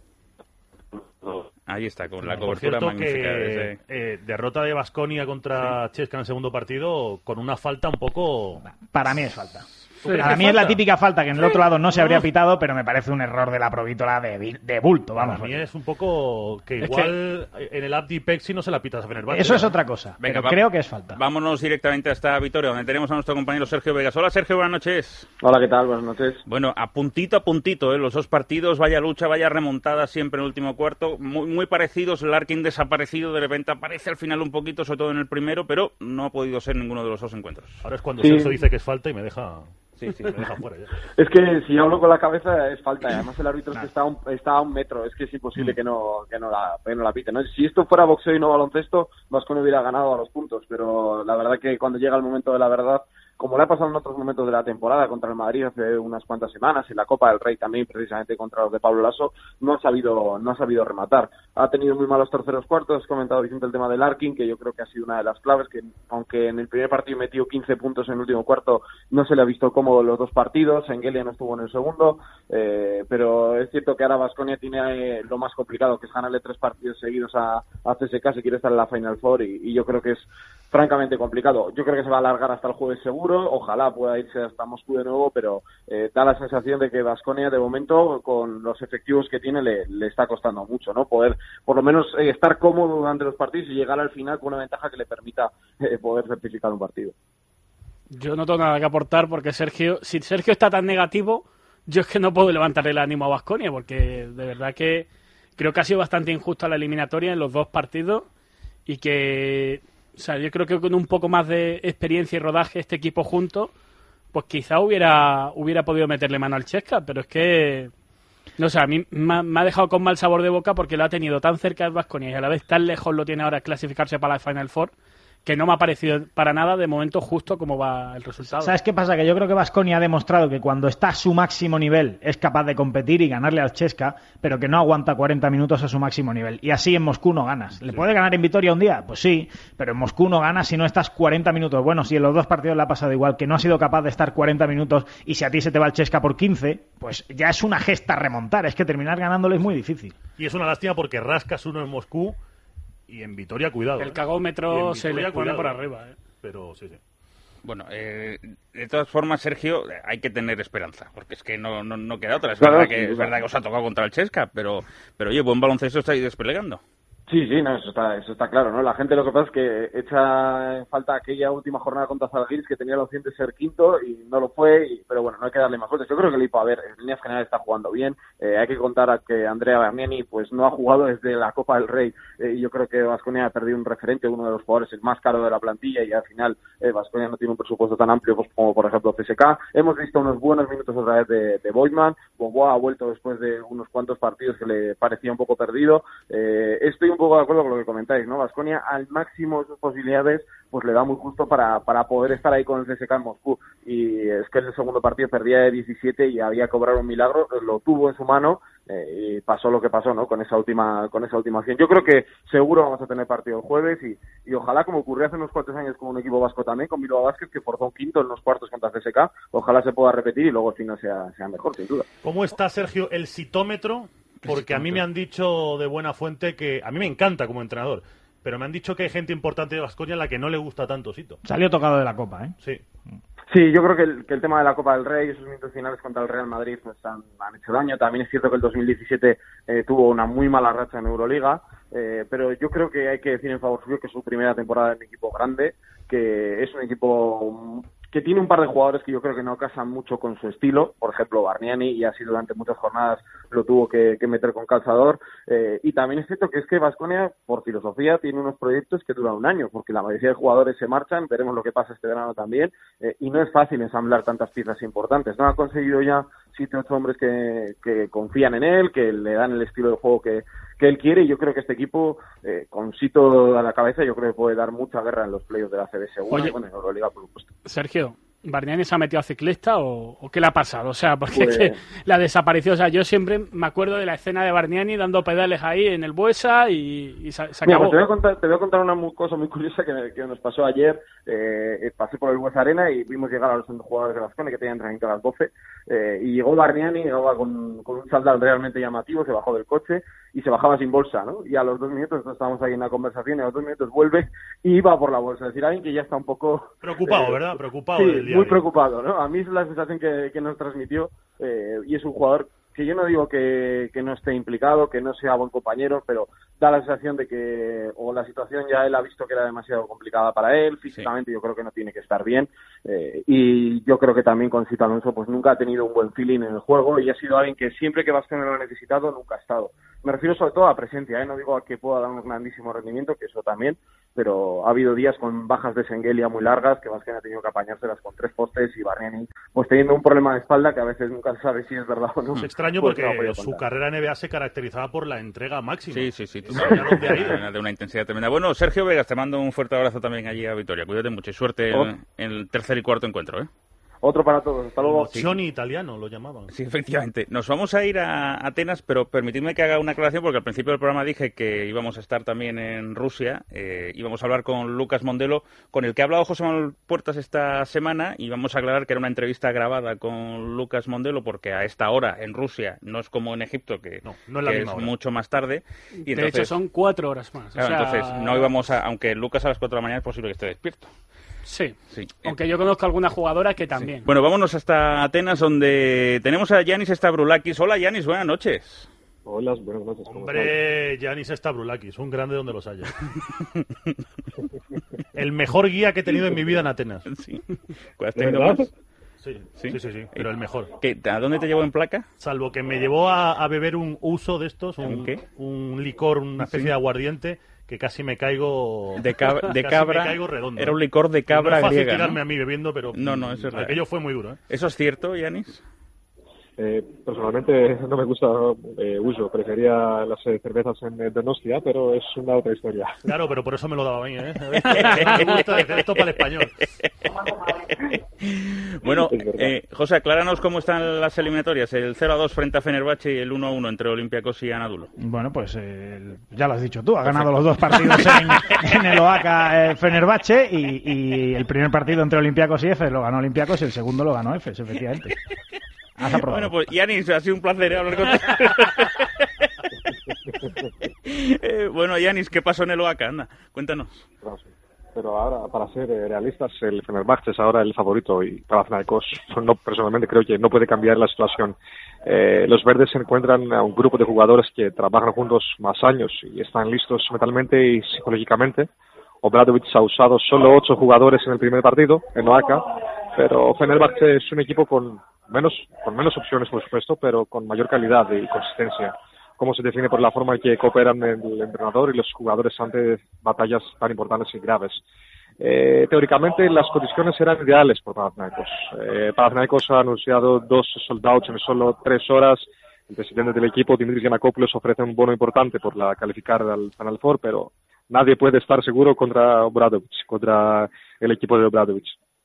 Speaker 7: Ahí está, con la cobertura
Speaker 10: Por cierto,
Speaker 7: magnífica.
Speaker 10: Que,
Speaker 7: de ese...
Speaker 10: eh, derrota de Baskonia contra sí. Chesca en el segundo partido, con una falta un poco...
Speaker 8: Para mí es falta. Sí, a mí falta? es la típica falta que en el otro lado no se habría pitado, pero me parece un error de la provítola de, de bulto. Vamos.
Speaker 10: Para mí es un poco que igual es que... en el Abdi Pexi no se la pitas a Fenerbahce.
Speaker 8: Eso es otra cosa, Venga, pero va... creo que es falta.
Speaker 7: Vámonos directamente hasta Vitoria, donde tenemos a nuestro compañero Sergio Vegas. Hola Sergio, buenas noches.
Speaker 13: Hola, ¿qué tal? Buenas noches.
Speaker 7: Bueno, a puntito a puntito, ¿eh? Los dos partidos, vaya lucha, vaya remontada siempre en el último cuarto, muy, muy parecidos. Larkin desaparecido, de repente aparece al final un poquito, sobre todo en el primero, pero no ha podido ser ninguno de los dos encuentros.
Speaker 10: Ahora es cuando
Speaker 13: sí.
Speaker 10: Sergio dice que es falta y me deja...
Speaker 7: Sí, sí,
Speaker 10: me deja fuera ya.
Speaker 12: Es que si hablo con la cabeza es falta, y además el árbitro es que está a, un, está a un metro, es que es imposible que no que no la, que no la pite, ¿no? Si esto fuera boxeo y no baloncesto, Baskonia hubiera ganado a los puntos, pero la verdad que cuando llega el momento de la verdad, como le ha pasado en otros momentos de la temporada contra el Madrid hace unas cuantas semanas, en la Copa del Rey también precisamente contra los de Pablo Lasso, no ha sabido no ha sabido rematar. Ha tenido muy malos terceros cuartos, has comentado Vicente el tema del Larkin, que yo creo que ha sido una de las claves, que aunque en el primer partido metió quince puntos en el último cuarto, no se le ha visto cómodo los dos partidos, Engelia no estuvo en el segundo, eh, pero es cierto que ahora Baskonia tiene eh, lo más complicado, que es ganarle tres partidos seguidos a, a C S K si quiere estar en la Final Four, y, y yo creo que es francamente complicado. Yo creo que se va a alargar hasta el jueves seguro, ojalá pueda irse hasta Moscú de nuevo, pero eh, da la sensación de que Baskonia de momento, con los efectivos que tiene, le, le está costando mucho, ¿no? Poder, por lo menos, eh, estar cómodo durante los partidos y llegar al final con una ventaja que le permita eh, poder certificar un partido.
Speaker 9: Yo no tengo nada que aportar porque Sergio, si Sergio está tan negativo, yo es que no puedo levantarle el ánimo a Baskonia, porque de verdad que creo que ha sido bastante injusta la eliminatoria en los dos partidos y que... O sea, yo creo que con un poco más de experiencia y rodaje este equipo junto, pues quizá hubiera hubiera podido meterle mano al Chesca, pero es que, no sé, a mí me, me ha dejado con mal sabor de boca porque lo ha tenido tan cerca el Baskonia y a la vez tan lejos lo tiene ahora clasificarse para la Final Four, que no me ha parecido para nada de momento justo cómo va el resultado.
Speaker 8: ¿Sabes qué pasa? Que yo creo que Baskonia ha demostrado que cuando está a su máximo nivel es capaz de competir y ganarle al Chesca, pero que no aguanta cuarenta minutos a su máximo nivel. Y así en Moscú no ganas. ¿Le sí. puede ganar en Vitoria un día? Pues sí, pero en Moscú no ganas si no estás cuarenta minutos. Bueno, si en los dos partidos le ha pasado igual, que no ha sido capaz de estar cuarenta minutos y si a ti se te va el Chesca por quince, pues ya es una gesta remontar. Es que terminar ganándole es muy difícil.
Speaker 10: Y es una lástima porque rascas uno en Moscú. Y en Vitoria, cuidado.
Speaker 9: El cagómetro se le pone por arriba. ¿eh?
Speaker 10: Pero sí, sí.
Speaker 7: Bueno, eh, de todas formas, Sergio, hay que tener esperanza, porque es que no, no, no queda otra. Es,
Speaker 12: claro,
Speaker 7: verdad que,
Speaker 12: sí,
Speaker 7: es verdad que os ha tocado contra el Chesca, pero, pero oye, buen baloncesto estáis desplegando.
Speaker 12: Sí, sí, no, eso está, eso está claro, ¿no? La gente lo que pasa es que echa en falta aquella última jornada contra Zalgiris que tenía la opción de ser quinto y no lo fue, y, pero bueno, no hay que darle más vueltas. Yo creo que el equipo, a ver, en líneas generales está jugando bien. Eh, hay que contar a que Andrea Bargnani pues no ha jugado desde la Copa del Rey eh, y yo creo que Baskonia ha perdido un referente, uno de los jugadores el más caro de la plantilla, y al final Baskonia eh, no tiene un presupuesto tan amplio pues, como por ejemplo C S K. Hemos visto unos buenos minutos otra vez de, de Boydman. Boboa ha vuelto después de unos cuantos partidos que le parecía un poco perdido. Eh, estoy un poco de acuerdo con lo que comentáis, ¿no? Baskonia al máximo de sus posibilidades pues le da muy justo para, para poder estar ahí con el C S K en Moscú, y es que en el segundo partido perdía de diecisiete y había que cobrar un milagro, lo tuvo en su mano eh, y pasó lo que pasó, ¿no? Con esa última con esa última acción. Yo creo que seguro vamos a tener partido el jueves y, y ojalá, como ocurrió hace unos cuantos años con un equipo vasco también, con Bilbao Basket, que forzó un quinto en los cuartos contra C S K, ojalá se pueda repetir y luego el final sea, sea mejor, sin duda.
Speaker 10: ¿Cómo está, Sergio, el citómetro? Porque a mí me han dicho de buena fuente que a mí me encanta como entrenador, pero me han dicho que hay gente importante de Baskonia a la que no le gusta tanto Sito.
Speaker 8: Salió tocado de la Copa, ¿eh?
Speaker 10: Sí.
Speaker 12: Sí, yo creo que el, que el tema de la Copa del Rey y esos minutos finales contra el Real Madrid pues han, han hecho daño. También es cierto que el dos mil diecisiete eh, tuvo una muy mala racha en Euroliga, eh, pero yo creo que hay que decir en favor suyo que es su primera temporada en un equipo grande, que es un equipo que tiene un par de jugadores que yo creo que no casan mucho con su estilo, por ejemplo Bargnani, y así durante muchas jornadas lo tuvo que, que meter con calzador, eh, y también es cierto que es que Baskonia, por filosofía, tiene unos proyectos que duran un año, porque la mayoría de jugadores se marchan, veremos lo que pasa este verano también, eh, y no es fácil ensamblar tantas piezas importantes, no ha conseguido ya siete o ocho hombres que, que confían en él, que le dan el estilo de juego que, que él quiere, y yo creo que este equipo, eh, con Sito a la cabeza, yo creo que puede dar mucha guerra en los playoffs de la C B seguro, y bueno, en Euroliga por supuesto.
Speaker 9: Sergio, ¿Bargnani se ha metido a ciclista o, o qué le ha pasado? O sea, porque
Speaker 12: Pues...
Speaker 9: es que la desapareció. O sea, yo siempre me acuerdo de la escena de Bargnani dando pedales ahí en el Buesa y, y se, se
Speaker 12: Mira,
Speaker 9: acabó.
Speaker 12: pues te, voy a contar, te voy a contar una muy, cosa muy curiosa que, que nos pasó ayer. Eh, pasé por el Buesa Arena y vimos llegar a los jugadores de Baskonia que tenían entrenamiento a las doce, eh, y llegó Bargnani, llegaba con, con un sandal realmente llamativo, se bajó del coche y se bajaba sin bolsa, ¿no? Y a los dos minutos, nosotros estábamos ahí en la conversación, y a los dos minutos vuelve y iba por la bolsa. Es decir, alguien que ya está un poco...
Speaker 10: Preocupado,
Speaker 12: eh,
Speaker 10: ¿verdad? Preocupado.
Speaker 12: Sí,
Speaker 10: del día
Speaker 12: muy
Speaker 10: de...
Speaker 12: preocupado, ¿no? A mí es la sensación que, que nos transmitió, eh, y es un jugador que yo no digo que, que no esté implicado, que no sea buen compañero, pero da la sensación de que, o la situación ya él ha visto que era demasiado complicada para él, físicamente sí. Yo creo que no tiene que estar bien, eh, y yo creo que también con Sito Alonso pues nunca ha tenido un buen feeling en el juego, y ha sido alguien que siempre que Baskonia lo ha necesitado nunca ha estado.
Speaker 13: Me refiero sobre todo a presencia, ¿eh? No digo a que pueda dar un grandísimo rendimiento, que eso también, pero ha habido días con bajas de Sengelia muy largas que Vázquez ha tenido que apañárselas con tres postes y Barrieni pues teniendo un problema de espalda que a veces nunca se sabe si es verdad o no.
Speaker 10: Es extraño
Speaker 13: pues
Speaker 10: porque
Speaker 13: no
Speaker 10: su carrera en N B A se caracterizaba por la entrega máxima.
Speaker 7: Sí, sí, sí.
Speaker 10: De
Speaker 7: de una intensidad tremenda. Bueno, Sergio Vegas, te mando un fuerte abrazo también allí a Vitoria. Cuídate mucho y suerte
Speaker 13: Oh.
Speaker 7: en, en el tercer y cuarto encuentro, ¿eh?
Speaker 13: Otro para todos. Hasta luego.
Speaker 10: Johnny italiano lo llamaban.
Speaker 7: Sí, efectivamente. Nos vamos a ir a Atenas, pero permitidme que haga una aclaración porque al principio del programa dije que íbamos a estar también en Rusia. Eh, íbamos a hablar con Lucas Mondelo, con el que ha hablado José Manuel Puertas esta semana, y vamos a aclarar que era una entrevista grabada con Lucas Mondelo porque a esta hora en Rusia no es como en Egipto, que,
Speaker 10: no, no es, la
Speaker 7: que
Speaker 10: misma
Speaker 7: es
Speaker 10: hora.
Speaker 7: mucho más tarde. Y
Speaker 9: de
Speaker 7: entonces,
Speaker 9: hecho, son cuatro horas más.
Speaker 7: Claro,
Speaker 9: o sea...
Speaker 7: entonces no íbamos a... Aunque Lucas a las cuatro de la mañana es posible que esté despierto.
Speaker 9: Sí,
Speaker 7: sí.
Speaker 9: Aunque yo conozco alguna jugadora que también.
Speaker 7: Sí. Bueno, vámonos hasta Atenas, donde tenemos a Yanis Stavroulakis. Hola, Yanis, buenas noches.
Speaker 14: Hola, buenas noches.
Speaker 10: Hombre, Yanis Stavroulakis, un grande donde los haya. El mejor guía que he tenido en mi vida en Atenas.
Speaker 7: Sí. ¿Has tenido más?
Speaker 10: Sí, sí, sí, sí, sí, pero el mejor.
Speaker 7: ¿Qué, ¿A dónde te llevó en placa?
Speaker 10: Salvo que me llevó a, a beber un uso de estos, un,
Speaker 7: ¿Un qué?
Speaker 10: un licor, una especie
Speaker 7: Sí.
Speaker 10: de aguardiente, que casi me caigo
Speaker 7: de, cab de
Speaker 10: casi
Speaker 7: cabra.
Speaker 10: me caigo redondo.
Speaker 7: Era un licor de cabra
Speaker 10: no es fácil
Speaker 7: griega,
Speaker 10: tirarme
Speaker 7: ¿no?
Speaker 10: a mí bebiendo, pero
Speaker 7: no, no, eso es real.
Speaker 10: aquello fue muy duro, ¿eh?
Speaker 7: ¿Eso es cierto, Yanis?
Speaker 14: Eh, personalmente no me gusta eh, uso, prefería las eh, cervezas en eh, Donostia, pero es una otra historia.
Speaker 10: Claro, pero por eso me lo daba a mí, ¿eh? Me gusta decir esto para el español.
Speaker 7: Bueno, eh, José, acláranos cómo están las eliminatorias. El cero a dos frente a Fenerbahce y el uno a uno entre Olympiacos y Anadolu.
Speaker 8: Bueno, pues eh, ya lo has dicho tú. Ha ganado los dos partidos en, en el Oaca eh, Fenerbahce y, y el primer partido entre Olympiacos y Efes lo ganó Olympiacos y el segundo lo ganó Efes, efectivamente. Has aprobado.
Speaker 7: Bueno, pues Yanis, ha sido un placer hablar contigo. eh, bueno, Yanis, ¿qué pasó en el Oaca? Anda, cuéntanos.
Speaker 14: Pero ahora, para ser eh, realistas, el Fenerbahce es ahora el favorito y Panathinaikos, no, personalmente creo que no puede cambiar la situación. Eh, los verdes se encuentran a un grupo de jugadores que trabajan juntos más años y están listos mentalmente y psicológicamente. Obradovic ha usado solo ocho jugadores en el primer partido, en Oaca, pero Fenerbahce es un equipo con menos, con menos opciones, por supuesto, pero con mayor calidad y consistencia. Cómo se define por la forma en que cooperan el entrenador y los jugadores ante batallas tan importantes y graves. Eh, teóricamente las condiciones eran ideales por Panathinaikos. Eh, Panathinaikos ha anunciado dos sold outs en solo tres horas. El presidente del equipo, Dimitris Giannakopoulos, ofrece un bono importante por la calificar al Final Four, pero nadie puede estar seguro contra Obradovic, contra el equipo de Obradovic.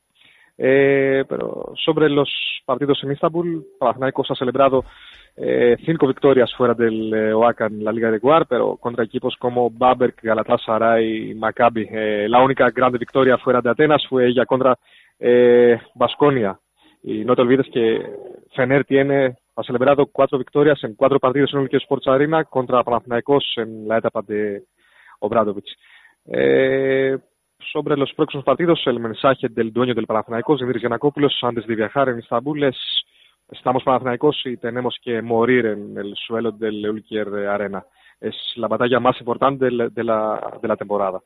Speaker 14: Eh, pero sobre los partidos en Istambul, Panathinaikos ha celebrado eh, cinco victorias fuera del eh, Oaca en la Liga regular, pero contra equipos como Babek, Galatasaray y Maccabi. Eh, la única grande victoria fuera de Atenas fue ella contra eh, Baskonia. Y no te olvides que Fener tiene, ha celebrado cuatro victorias en cuatro partidos en el Olympic Sports Arena contra Panathinaikos en la etapa de Obradovic. Eh, Sobre los próximos partidos, el mensaje del dueño del Panathinaikos, Dimitris Giannakopoulos, antes de viajar en Estambul es: estamos Panathinaikos y tenemos que morir en el suelo del Ulker Arena. Es la batalla más importante de la, de la, de la temporada.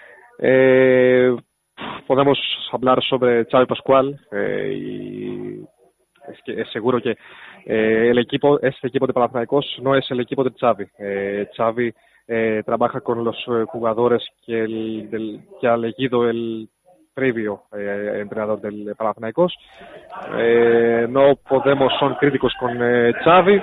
Speaker 14: Eh, podemos hablar sobre Xavi Pascual eh, y es que es seguro que eh, el equipo, este equipo de Panathinaikos no es el equipo de Xavi. Eh, Xavi Eh, trabaja con los eh, jugadores que, el, del, que ha elegido el previo eh, entrenador del Panathinaikos. Eh, no podemos, son críticos con eh, Xavi.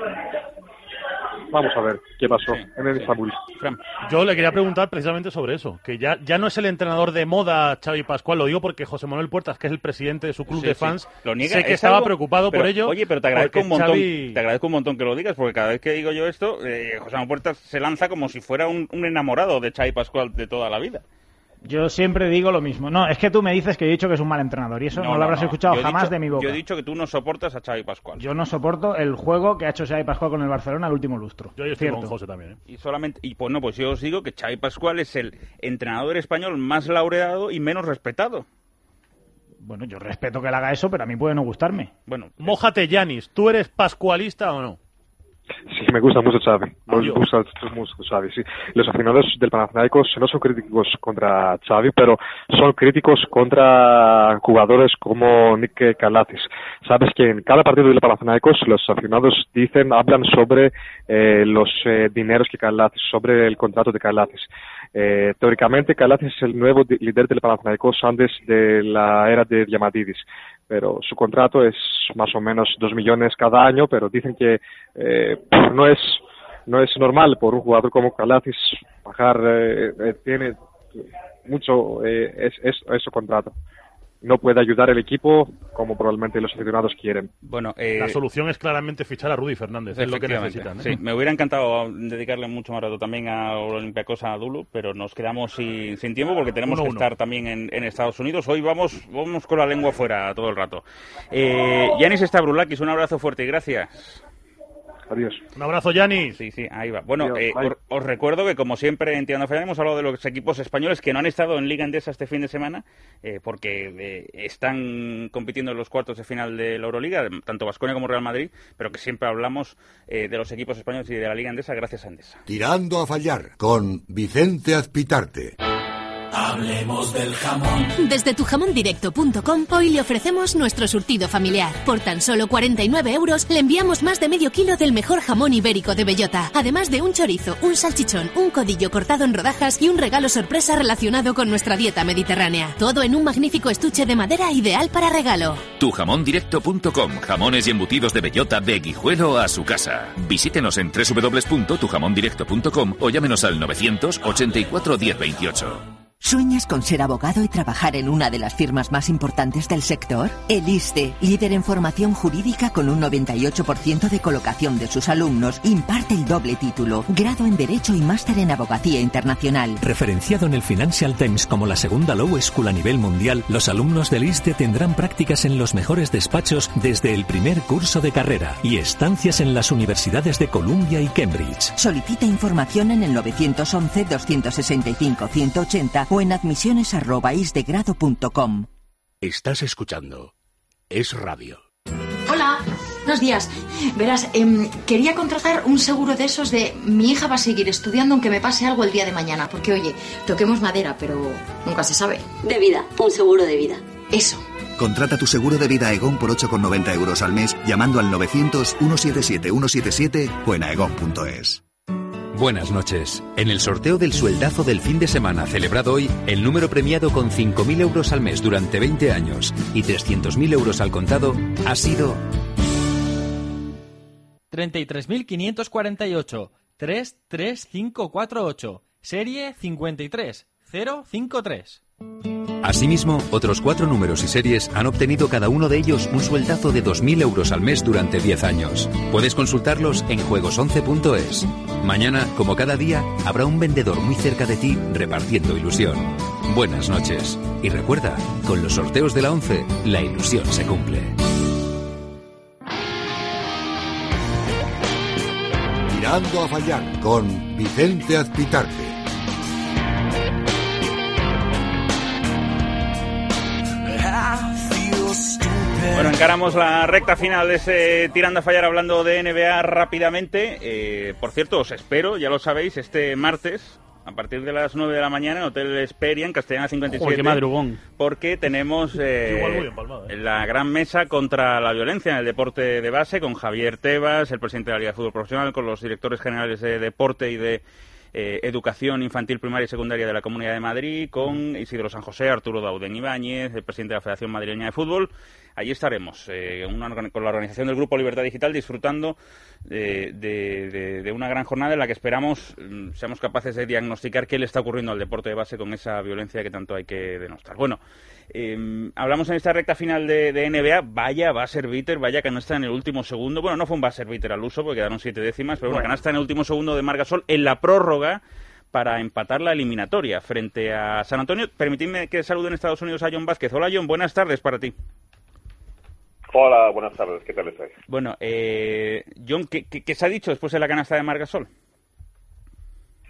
Speaker 14: Vamos a ver qué pasó sí, en el sí. Istambul.
Speaker 10: Yo le quería preguntar precisamente sobre eso, que ya, ya no es el entrenador de moda Xavi Pascual, lo digo porque José Manuel Puertas, que es el presidente de su club
Speaker 7: sí,
Speaker 10: de fans,
Speaker 7: sí. Lo niega,
Speaker 10: sé que estaba
Speaker 7: algo,
Speaker 10: preocupado
Speaker 7: pero,
Speaker 10: por ello.
Speaker 7: Oye, pero te agradezco un montón,
Speaker 10: Xavi...
Speaker 7: te agradezco un montón que lo digas, porque cada vez que digo yo esto, eh, José Manuel Puertas se lanza como si fuera un, un enamorado de Xavi Pascual de toda la vida.
Speaker 8: Yo siempre digo lo mismo. No, es que tú me dices que yo he dicho que es un mal entrenador y eso no, no lo habrás no. escuchado
Speaker 7: yo
Speaker 8: jamás
Speaker 7: dicho,
Speaker 8: de mi boca.
Speaker 7: Yo he dicho que tú no soportas a Xavi Pascual.
Speaker 8: Yo no soporto el juego que ha hecho Xavi Pascual con el Barcelona el último lustro.
Speaker 10: Yo estoy con José también. ¿eh?
Speaker 7: Y solamente y pues no, pues yo os digo que Xavi Pascual es el entrenador español más laureado y menos respetado.
Speaker 8: Bueno, yo respeto que él haga eso, pero a mí puede no gustarme.
Speaker 7: Bueno,
Speaker 10: mójate, Yanis. ¿Tú eres pascualista o no?
Speaker 14: Sí, que me gusta mucho Xavi. Me gusta mucho Xavi, sí. Los aficionados del Panathinaikos no son críticos contra Xavi, pero son críticos contra jugadores como Nick Calathes. Sabes que en cada partido del Panathinaikos los aficionados dicen, hablan sobre eh, los eh, dineros que Calathes, sobre el contrato de Calathes. Eh, teóricamente Calathes es el nuevo líder del Panathinaikos antes de la era de Diamantidis, pero su contrato es más o menos dos millones cada año, pero dicen que eh, no es no es normal por un jugador como Calathes bajar, eh, eh, tiene mucho eh, es, es, es su contrato. No puede ayudar el equipo como probablemente los aficionados quieren.
Speaker 7: Bueno, eh,
Speaker 10: la solución es claramente fichar a Rudy Fernández, es lo que necesitan, ¿eh?
Speaker 7: Sí, me hubiera encantado dedicarle mucho más rato también a Olympiacos, a Dulu, pero nos quedamos sin, sin tiempo porque tenemos uno, que uno. estar también en, en Estados Unidos. Hoy vamos vamos con la lengua fuera todo el rato. Eh, Yanis Stavroulakis, un abrazo fuerte y gracias.
Speaker 14: Adiós.
Speaker 10: Un abrazo, Yanis.
Speaker 7: Sí, sí, ahí va. Bueno, eh, os, os recuerdo que, como siempre, en Tirando a Fallar hemos hablado de los equipos españoles que no han estado en Liga Endesa este fin de semana, eh, porque eh, están compitiendo en los cuartos de final de la Euroliga, tanto Baskonia como Real Madrid, pero que siempre hablamos eh, de los equipos españoles y de la Liga Endesa gracias a Endesa.
Speaker 1: Tirando a Fallar, con Vicente Azpitarte.
Speaker 15: Hablemos del jamón. Desde tu jamón directo punto com hoy le ofrecemos nuestro surtido familiar. Por tan solo cuarenta y nueve euros le enviamos más de medio kilo del mejor jamón ibérico de bellota. Además de un chorizo, un salchichón, un codillo cortado en rodajas y un regalo sorpresa relacionado con nuestra dieta mediterránea. Todo en un magnífico estuche de madera ideal para regalo.
Speaker 16: tu jamón directo punto com. Jamones y embutidos de bellota de Guijuelo a su casa. Visítenos en doble u doble u doble u punto tu jamón directo punto com o llámenos al novecientos ochenta y cuatro diez veintiocho.
Speaker 17: ¿Sueñas con ser abogado y trabajar en una de las firmas más importantes del sector? El ISDE, líder en formación jurídica con un noventa y ocho por ciento de colocación de sus alumnos, imparte el doble título, grado en Derecho y máster en Abogacía Internacional.
Speaker 18: Referenciado en el Financial Times como la segunda Law School a nivel mundial, los alumnos del ISDE tendrán prácticas en los mejores despachos desde el primer curso de carrera y estancias en las universidades de Columbia y Cambridge.
Speaker 17: Solicita información en el nueve once, dos sesenta y cinco, ciento ochenta o en admisiones arroba isdegrado punto com.
Speaker 19: Estás escuchando Es Radio.
Speaker 20: Hola, buenos días. Verás, eh, quería contratar un seguro de esos de mi hija va a seguir estudiando aunque me pase algo el día de mañana. Porque, oye, toquemos madera, pero nunca se sabe.
Speaker 21: De vida, un seguro de vida.
Speaker 20: Eso.
Speaker 22: Contrata tu seguro de vida Aegon por ocho con noventa euros al mes llamando al novecientos, ciento setenta y siete, ciento setenta y siete o en aegon punto es.
Speaker 23: Buenas noches. En el sorteo del sueldazo del fin de semana celebrado hoy, el número premiado con cinco mil euros al mes durante veinte años y trescientos mil euros al contado ha sido
Speaker 24: treinta y tres mil quinientos cuarenta y ocho, tres tres cinco cuatro ocho, serie cincuenta y tres cero cincuenta y tres.
Speaker 23: Asimismo, otros cuatro números y series han obtenido cada uno de ellos un sueldazo de dos mil euros al mes durante diez años. Puedes consultarlos en juegos once punto es. Mañana, como cada día, habrá un vendedor muy cerca de ti repartiendo ilusión. Buenas noches. Y recuerda, con los sorteos de la once, la ilusión se cumple.
Speaker 1: Tirando a Fallar, con Vicente Azpitarte.
Speaker 7: Bueno, encaramos la recta final de ese Tirando a Fallar hablando de N B A rápidamente. Eh, por cierto, os espero, ya lo sabéis, este martes a partir de las nueve de la mañana en Hotel Esperia, en Castellana cincuenta y siete.
Speaker 9: Joder, qué madrugón.
Speaker 7: Porque tenemos eh, empalmado, ¿eh? la gran mesa contra la violencia en el deporte de base con Javier Tebas, el presidente de la Liga de Fútbol Profesional, con los directores generales de deporte y de Eh, educación infantil, primaria y secundaria de la Comunidad de Madrid, con Isidro San José, Arturo Dauden Ibáñez, el presidente de la Federación Madrileña de Fútbol. Allí estaremos eh, una, con la organización del Grupo Libertad Digital, disfrutando de, de, de, de una gran jornada en la que esperamos mm, seamos capaces de diagnosticar qué le está ocurriendo al deporte de base con esa violencia que tanto hay que denostar. Bueno, eh, hablamos en esta recta final de, de N B A. Vaya buzzer beater, vaya canasta en el último segundo. Bueno, no fue un buzzer beater al uso porque quedaron siete décimas, pero bueno, canasta en el último segundo de Marc Gasol en la prórroga para empatar la eliminatoria frente a San Antonio. Permitidme que salude en Estados Unidos a John Vázquez. Hola, John, buenas tardes para ti.
Speaker 25: Hola, buenas tardes, ¿qué tal estáis?
Speaker 7: Bueno, eh, John, ¿qué, qué, ¿qué se ha dicho después de la canasta de Marc Gasol?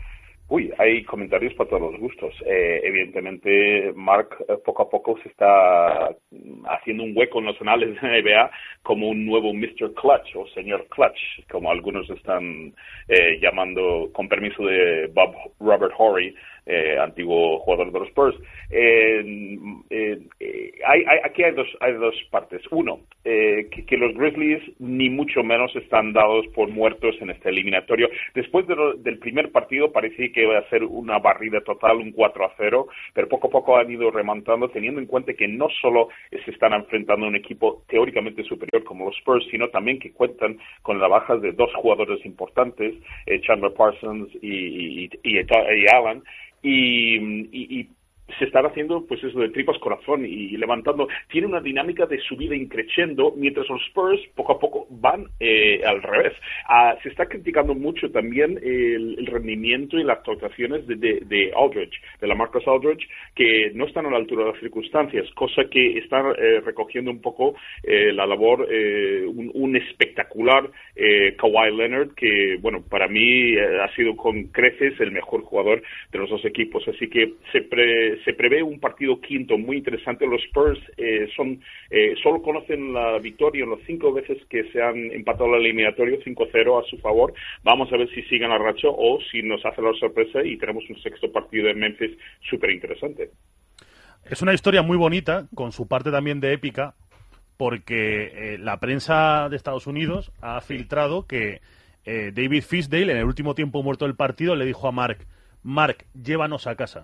Speaker 25: Uy, hay comentarios para todos los gustos. Eh, evidentemente, Mark eh, poco a poco se está haciendo un hueco en los anales de la N B A como un nuevo mister Clutch o señor Clutch, como algunos están eh, llamando, con permiso de Bob Robert Horry, eh, antiguo jugador de los Spurs. Eh, eh, eh, hay, hay, aquí hay dos, hay dos partes. Uno, eh, que, que los Grizzlies ni mucho menos están dados por muertos en este eliminatorio. Después de lo, del primer partido parecía que iba a ser una barrida total, un cuatro a cero, pero poco a poco han ido remontando, teniendo en cuenta que no solo se están enfrentando a un equipo teóricamente superior como los Spurs, sino también que cuentan con las bajas de dos jugadores importantes, eh, Chandler Parsons y, y, y, y Allen, y, y, y se están haciendo pues eso de tripas corazón y levantando. Tiene una dinámica de subida increciendo, mientras los Spurs poco a poco van eh, al revés. Ah, se está criticando mucho también el, el rendimiento y las actuaciones de, de, de Aldridge, de la Marcus Aldridge, que no están a la altura de las circunstancias, cosa que está eh, recogiendo un poco eh, la labor, eh, un, un espectacular eh, Kawhi Leonard, que bueno, para mí eh, ha sido con creces el mejor jugador de los dos equipos, así que se pre Se prevé un partido quinto muy interesante. Los Spurs eh, son eh, solo conocen la victoria en las cinco veces que se han empatado el eliminatorio, cinco cero a su favor. Vamos a ver si siguen la racha o si nos hace la sorpresa y tenemos un sexto partido de Memphis súper interesante.
Speaker 10: Es una historia muy bonita, con su parte también de épica, porque eh, la prensa de Estados Unidos ha filtrado que eh, David Fisdale, en el último tiempo muerto del partido, le dijo a Mark, Mark, llévanos a casa.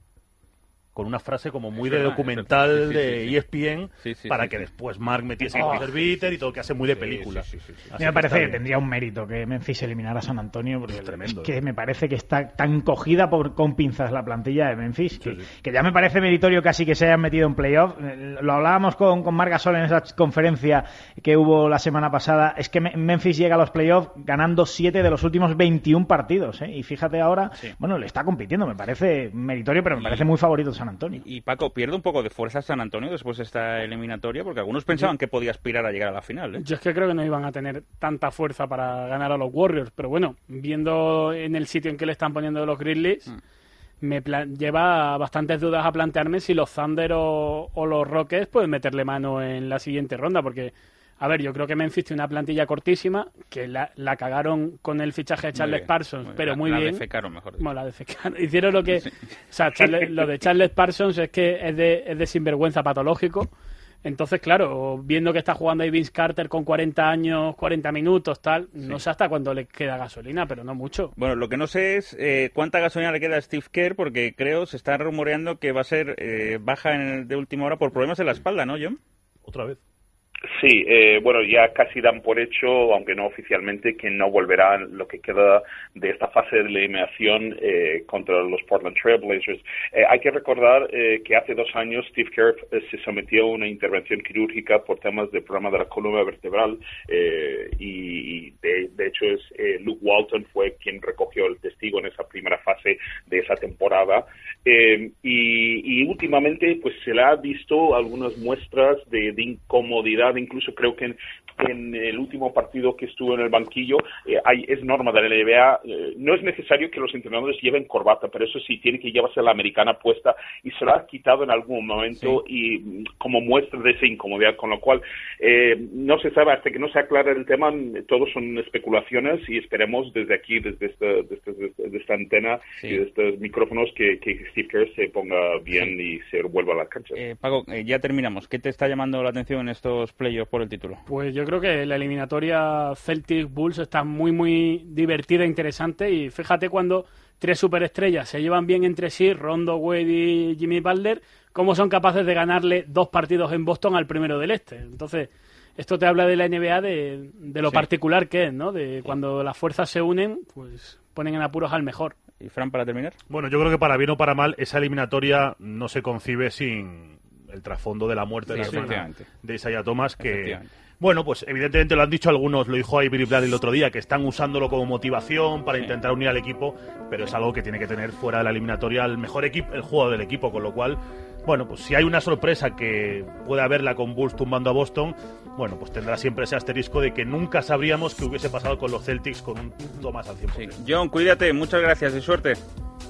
Speaker 10: Con una frase como muy de documental sí, sí, de sí, sí. E S P N, sí, sí, para sí, que sí. después Mark metiese oh. el Twitter y todo, que hace muy de película. Sí, sí, sí, sí, sí.
Speaker 8: A mí me parece que tendría un mérito que Memphis eliminara a San Antonio, porque es, tremendo, es que ¿eh? me parece que está tan cogida por, con pinzas la plantilla de Memphis, que, sí, sí. que ya me parece meritorio casi que se hayan metido en playoff. Lo hablábamos con, con Marc Gasol en esa conferencia que hubo la semana pasada. Es que Memphis llega a los playoffs ganando siete de los últimos veintiún partidos, ¿eh? Y fíjate ahora, sí. bueno, le está compitiendo, me parece meritorio, pero me parece muy favorito San Antonio.
Speaker 7: Y Paco, pierde un poco de fuerza San Antonio después de esta eliminatoria, porque algunos pensaban que podía aspirar a llegar a la final, ¿eh?
Speaker 9: Yo es que creo que no iban a tener tanta fuerza para ganar a los Warriors, pero bueno, viendo en el sitio en que le están poniendo los Grizzlies, mm. me lleva bastantes dudas a plantearme si los Thunder o, o los Rockets pueden meterle mano en la siguiente ronda, porque a ver, yo creo que Memphis tiene una plantilla cortísima, que la, la cagaron con el fichaje de Charles Parsons, muy pero la, muy
Speaker 7: la
Speaker 9: bien.
Speaker 7: La defecaron, mejor dicho.
Speaker 9: Bueno, la defecaron. Hicieron lo que... Sí. O sea, Charles, lo de Charles Parsons es que es de, es de sinvergüenza patológico. Entonces, claro, viendo que está jugando ahí Vince Carter con cuarenta años, cuarenta minutos, tal, sí. no sé hasta cuándo le queda gasolina, pero no mucho.
Speaker 7: Bueno, lo que no sé es eh, cuánta gasolina le queda a Steve Kerr, porque creo, se está rumoreando que va a ser eh, baja en el de última hora por problemas en la espalda, ¿no, John?
Speaker 10: Otra vez.
Speaker 25: Sí, eh, bueno, ya casi dan por hecho, aunque no oficialmente, que no volverá lo que queda de esta fase de eliminación eh, contra los Portland Trail Blazers. Eh, hay que recordar eh, que hace dos años Steve Kerr eh, se sometió a una intervención quirúrgica por temas de problema de la columna vertebral eh, y, y de, de hecho es eh, Luke Walton fue quien recogió el testigo en esa primera fase de esa temporada. Eh, y, y últimamente pues se le ha visto algunas muestras de, de incomodidad. Incluso creo que en, en el último partido que estuvo en el banquillo eh, hay, es norma de la N B A, eh, no es necesario que los entrenadores lleven corbata, pero eso sí, tiene que llevarse la americana puesta y se la ha quitado en algún momento sí. y como muestra de esa incomodidad, con lo cual eh, no se sabe hasta que no se aclare el tema, todos son especulaciones y esperemos desde aquí, desde esta, desde, desde esta antena sí. y de estos micrófonos que, que Steve Kerr se ponga bien sí. y se vuelva a la cancha.
Speaker 7: Eh, Paco, eh, ya terminamos. ¿Qué te está llamando la atención en estos playoffs por el título?
Speaker 9: Pues yo creo que la eliminatoria Celtics-Bulls está muy, muy divertida e interesante y fíjate cuando tres superestrellas se llevan bien entre sí, Rondo, Wade y Jimmy Butler, cómo son capaces de ganarle dos partidos en Boston al primero del Este. Entonces, esto te habla de la N B A de, de lo sí. particular que es, ¿no? De cuando las fuerzas se unen, pues ponen en apuros al mejor.
Speaker 7: ¿Y Fran, para terminar?
Speaker 10: Bueno, yo creo que para bien o para mal, esa eliminatoria no se concibe sin el trasfondo de la muerte sí, de la hermana de Isaiah Thomas, que, bueno, pues evidentemente lo han dicho algunos, lo dijo ahí Billy Bradley el otro día, que están usándolo como motivación para sí. intentar unir al equipo, pero es algo que tiene que tener fuera de la eliminatoria el mejor equipo, el juego del equipo, con lo cual, bueno, pues si hay una sorpresa que puede haberla con Bulls tumbando a Boston, bueno, pues tendrá siempre ese asterisco de que nunca sabríamos qué hubiese pasado con los Celtics con un Thomas al cien por ciento.
Speaker 7: Sí. John, cuídate, muchas gracias y suerte.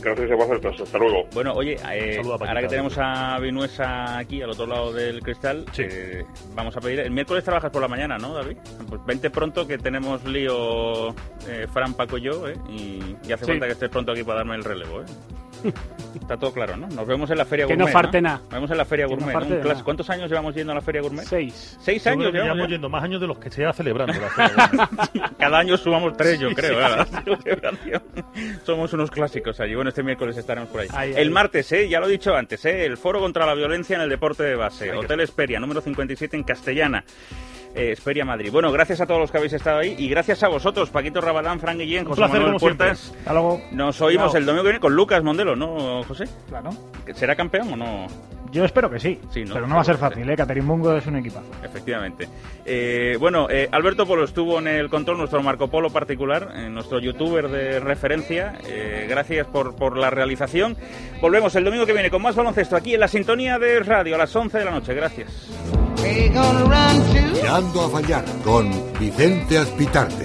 Speaker 25: Gracias a vosotros. Hasta luego.
Speaker 7: Bueno, oye, eh, ahora que tenemos a Vinuesa aquí, al otro lado del cristal, sí. eh, vamos a pedir... El miércoles trabajas por la mañana, ¿no, David? Pues vente pronto, que tenemos lío eh, Fran, Paco y yo, ¿eh? Y, y hace sí. falta que estés pronto aquí para darme el relevo, ¿eh? Está todo claro, ¿no? Nos vemos en la Feria
Speaker 9: que
Speaker 7: Gourmet.
Speaker 9: Que no falte
Speaker 7: ¿no?
Speaker 9: nada.
Speaker 7: Nos vemos en la Feria Gourmet.
Speaker 9: No
Speaker 7: ¿no? ¿Cuántos años llevamos yendo a la Feria Gourmet?
Speaker 9: Seis.
Speaker 7: ¿Seis años
Speaker 10: llevamos? Llevamos yendo más años de los que se va celebrando la Feria Gourmet.
Speaker 7: Cada año sumamos tres, yo creo. Sí, sí, sí. Somos unos clásicos allí. Bueno, este miércoles estaremos por ahí. ahí el ahí. martes, ¿eh? Ya lo he dicho antes, ¿eh? El Foro contra la Violencia en el Deporte de Base. Ahí Hotel Esperia, número cincuenta y siete en Castellana. Eh, Esperia Madrid. Bueno, gracias a todos los que habéis estado ahí y gracias a vosotros, Paquito Rabadán, Fran Guillén, José
Speaker 10: placer,
Speaker 7: Manuel Puertas. Nos oímos claro. el domingo que viene con Lucas Mondelo, ¿no, José?
Speaker 8: Claro.
Speaker 7: ¿Será campeón o no?
Speaker 8: Yo espero que sí, sí ¿no? pero no va a ser fácil, ¿eh? Catherine Bungo es un equipazo.
Speaker 7: Efectivamente. Eh, bueno, eh, Alberto Polo estuvo en el control, nuestro Marco Polo particular, eh, nuestro youtuber de referencia. Eh, gracias por, por la realización. Volvemos el domingo que viene con más baloncesto aquí en la sintonía de radio a las once de la noche. Gracias.
Speaker 1: Tirando a fallar con Vicente Azpitarte.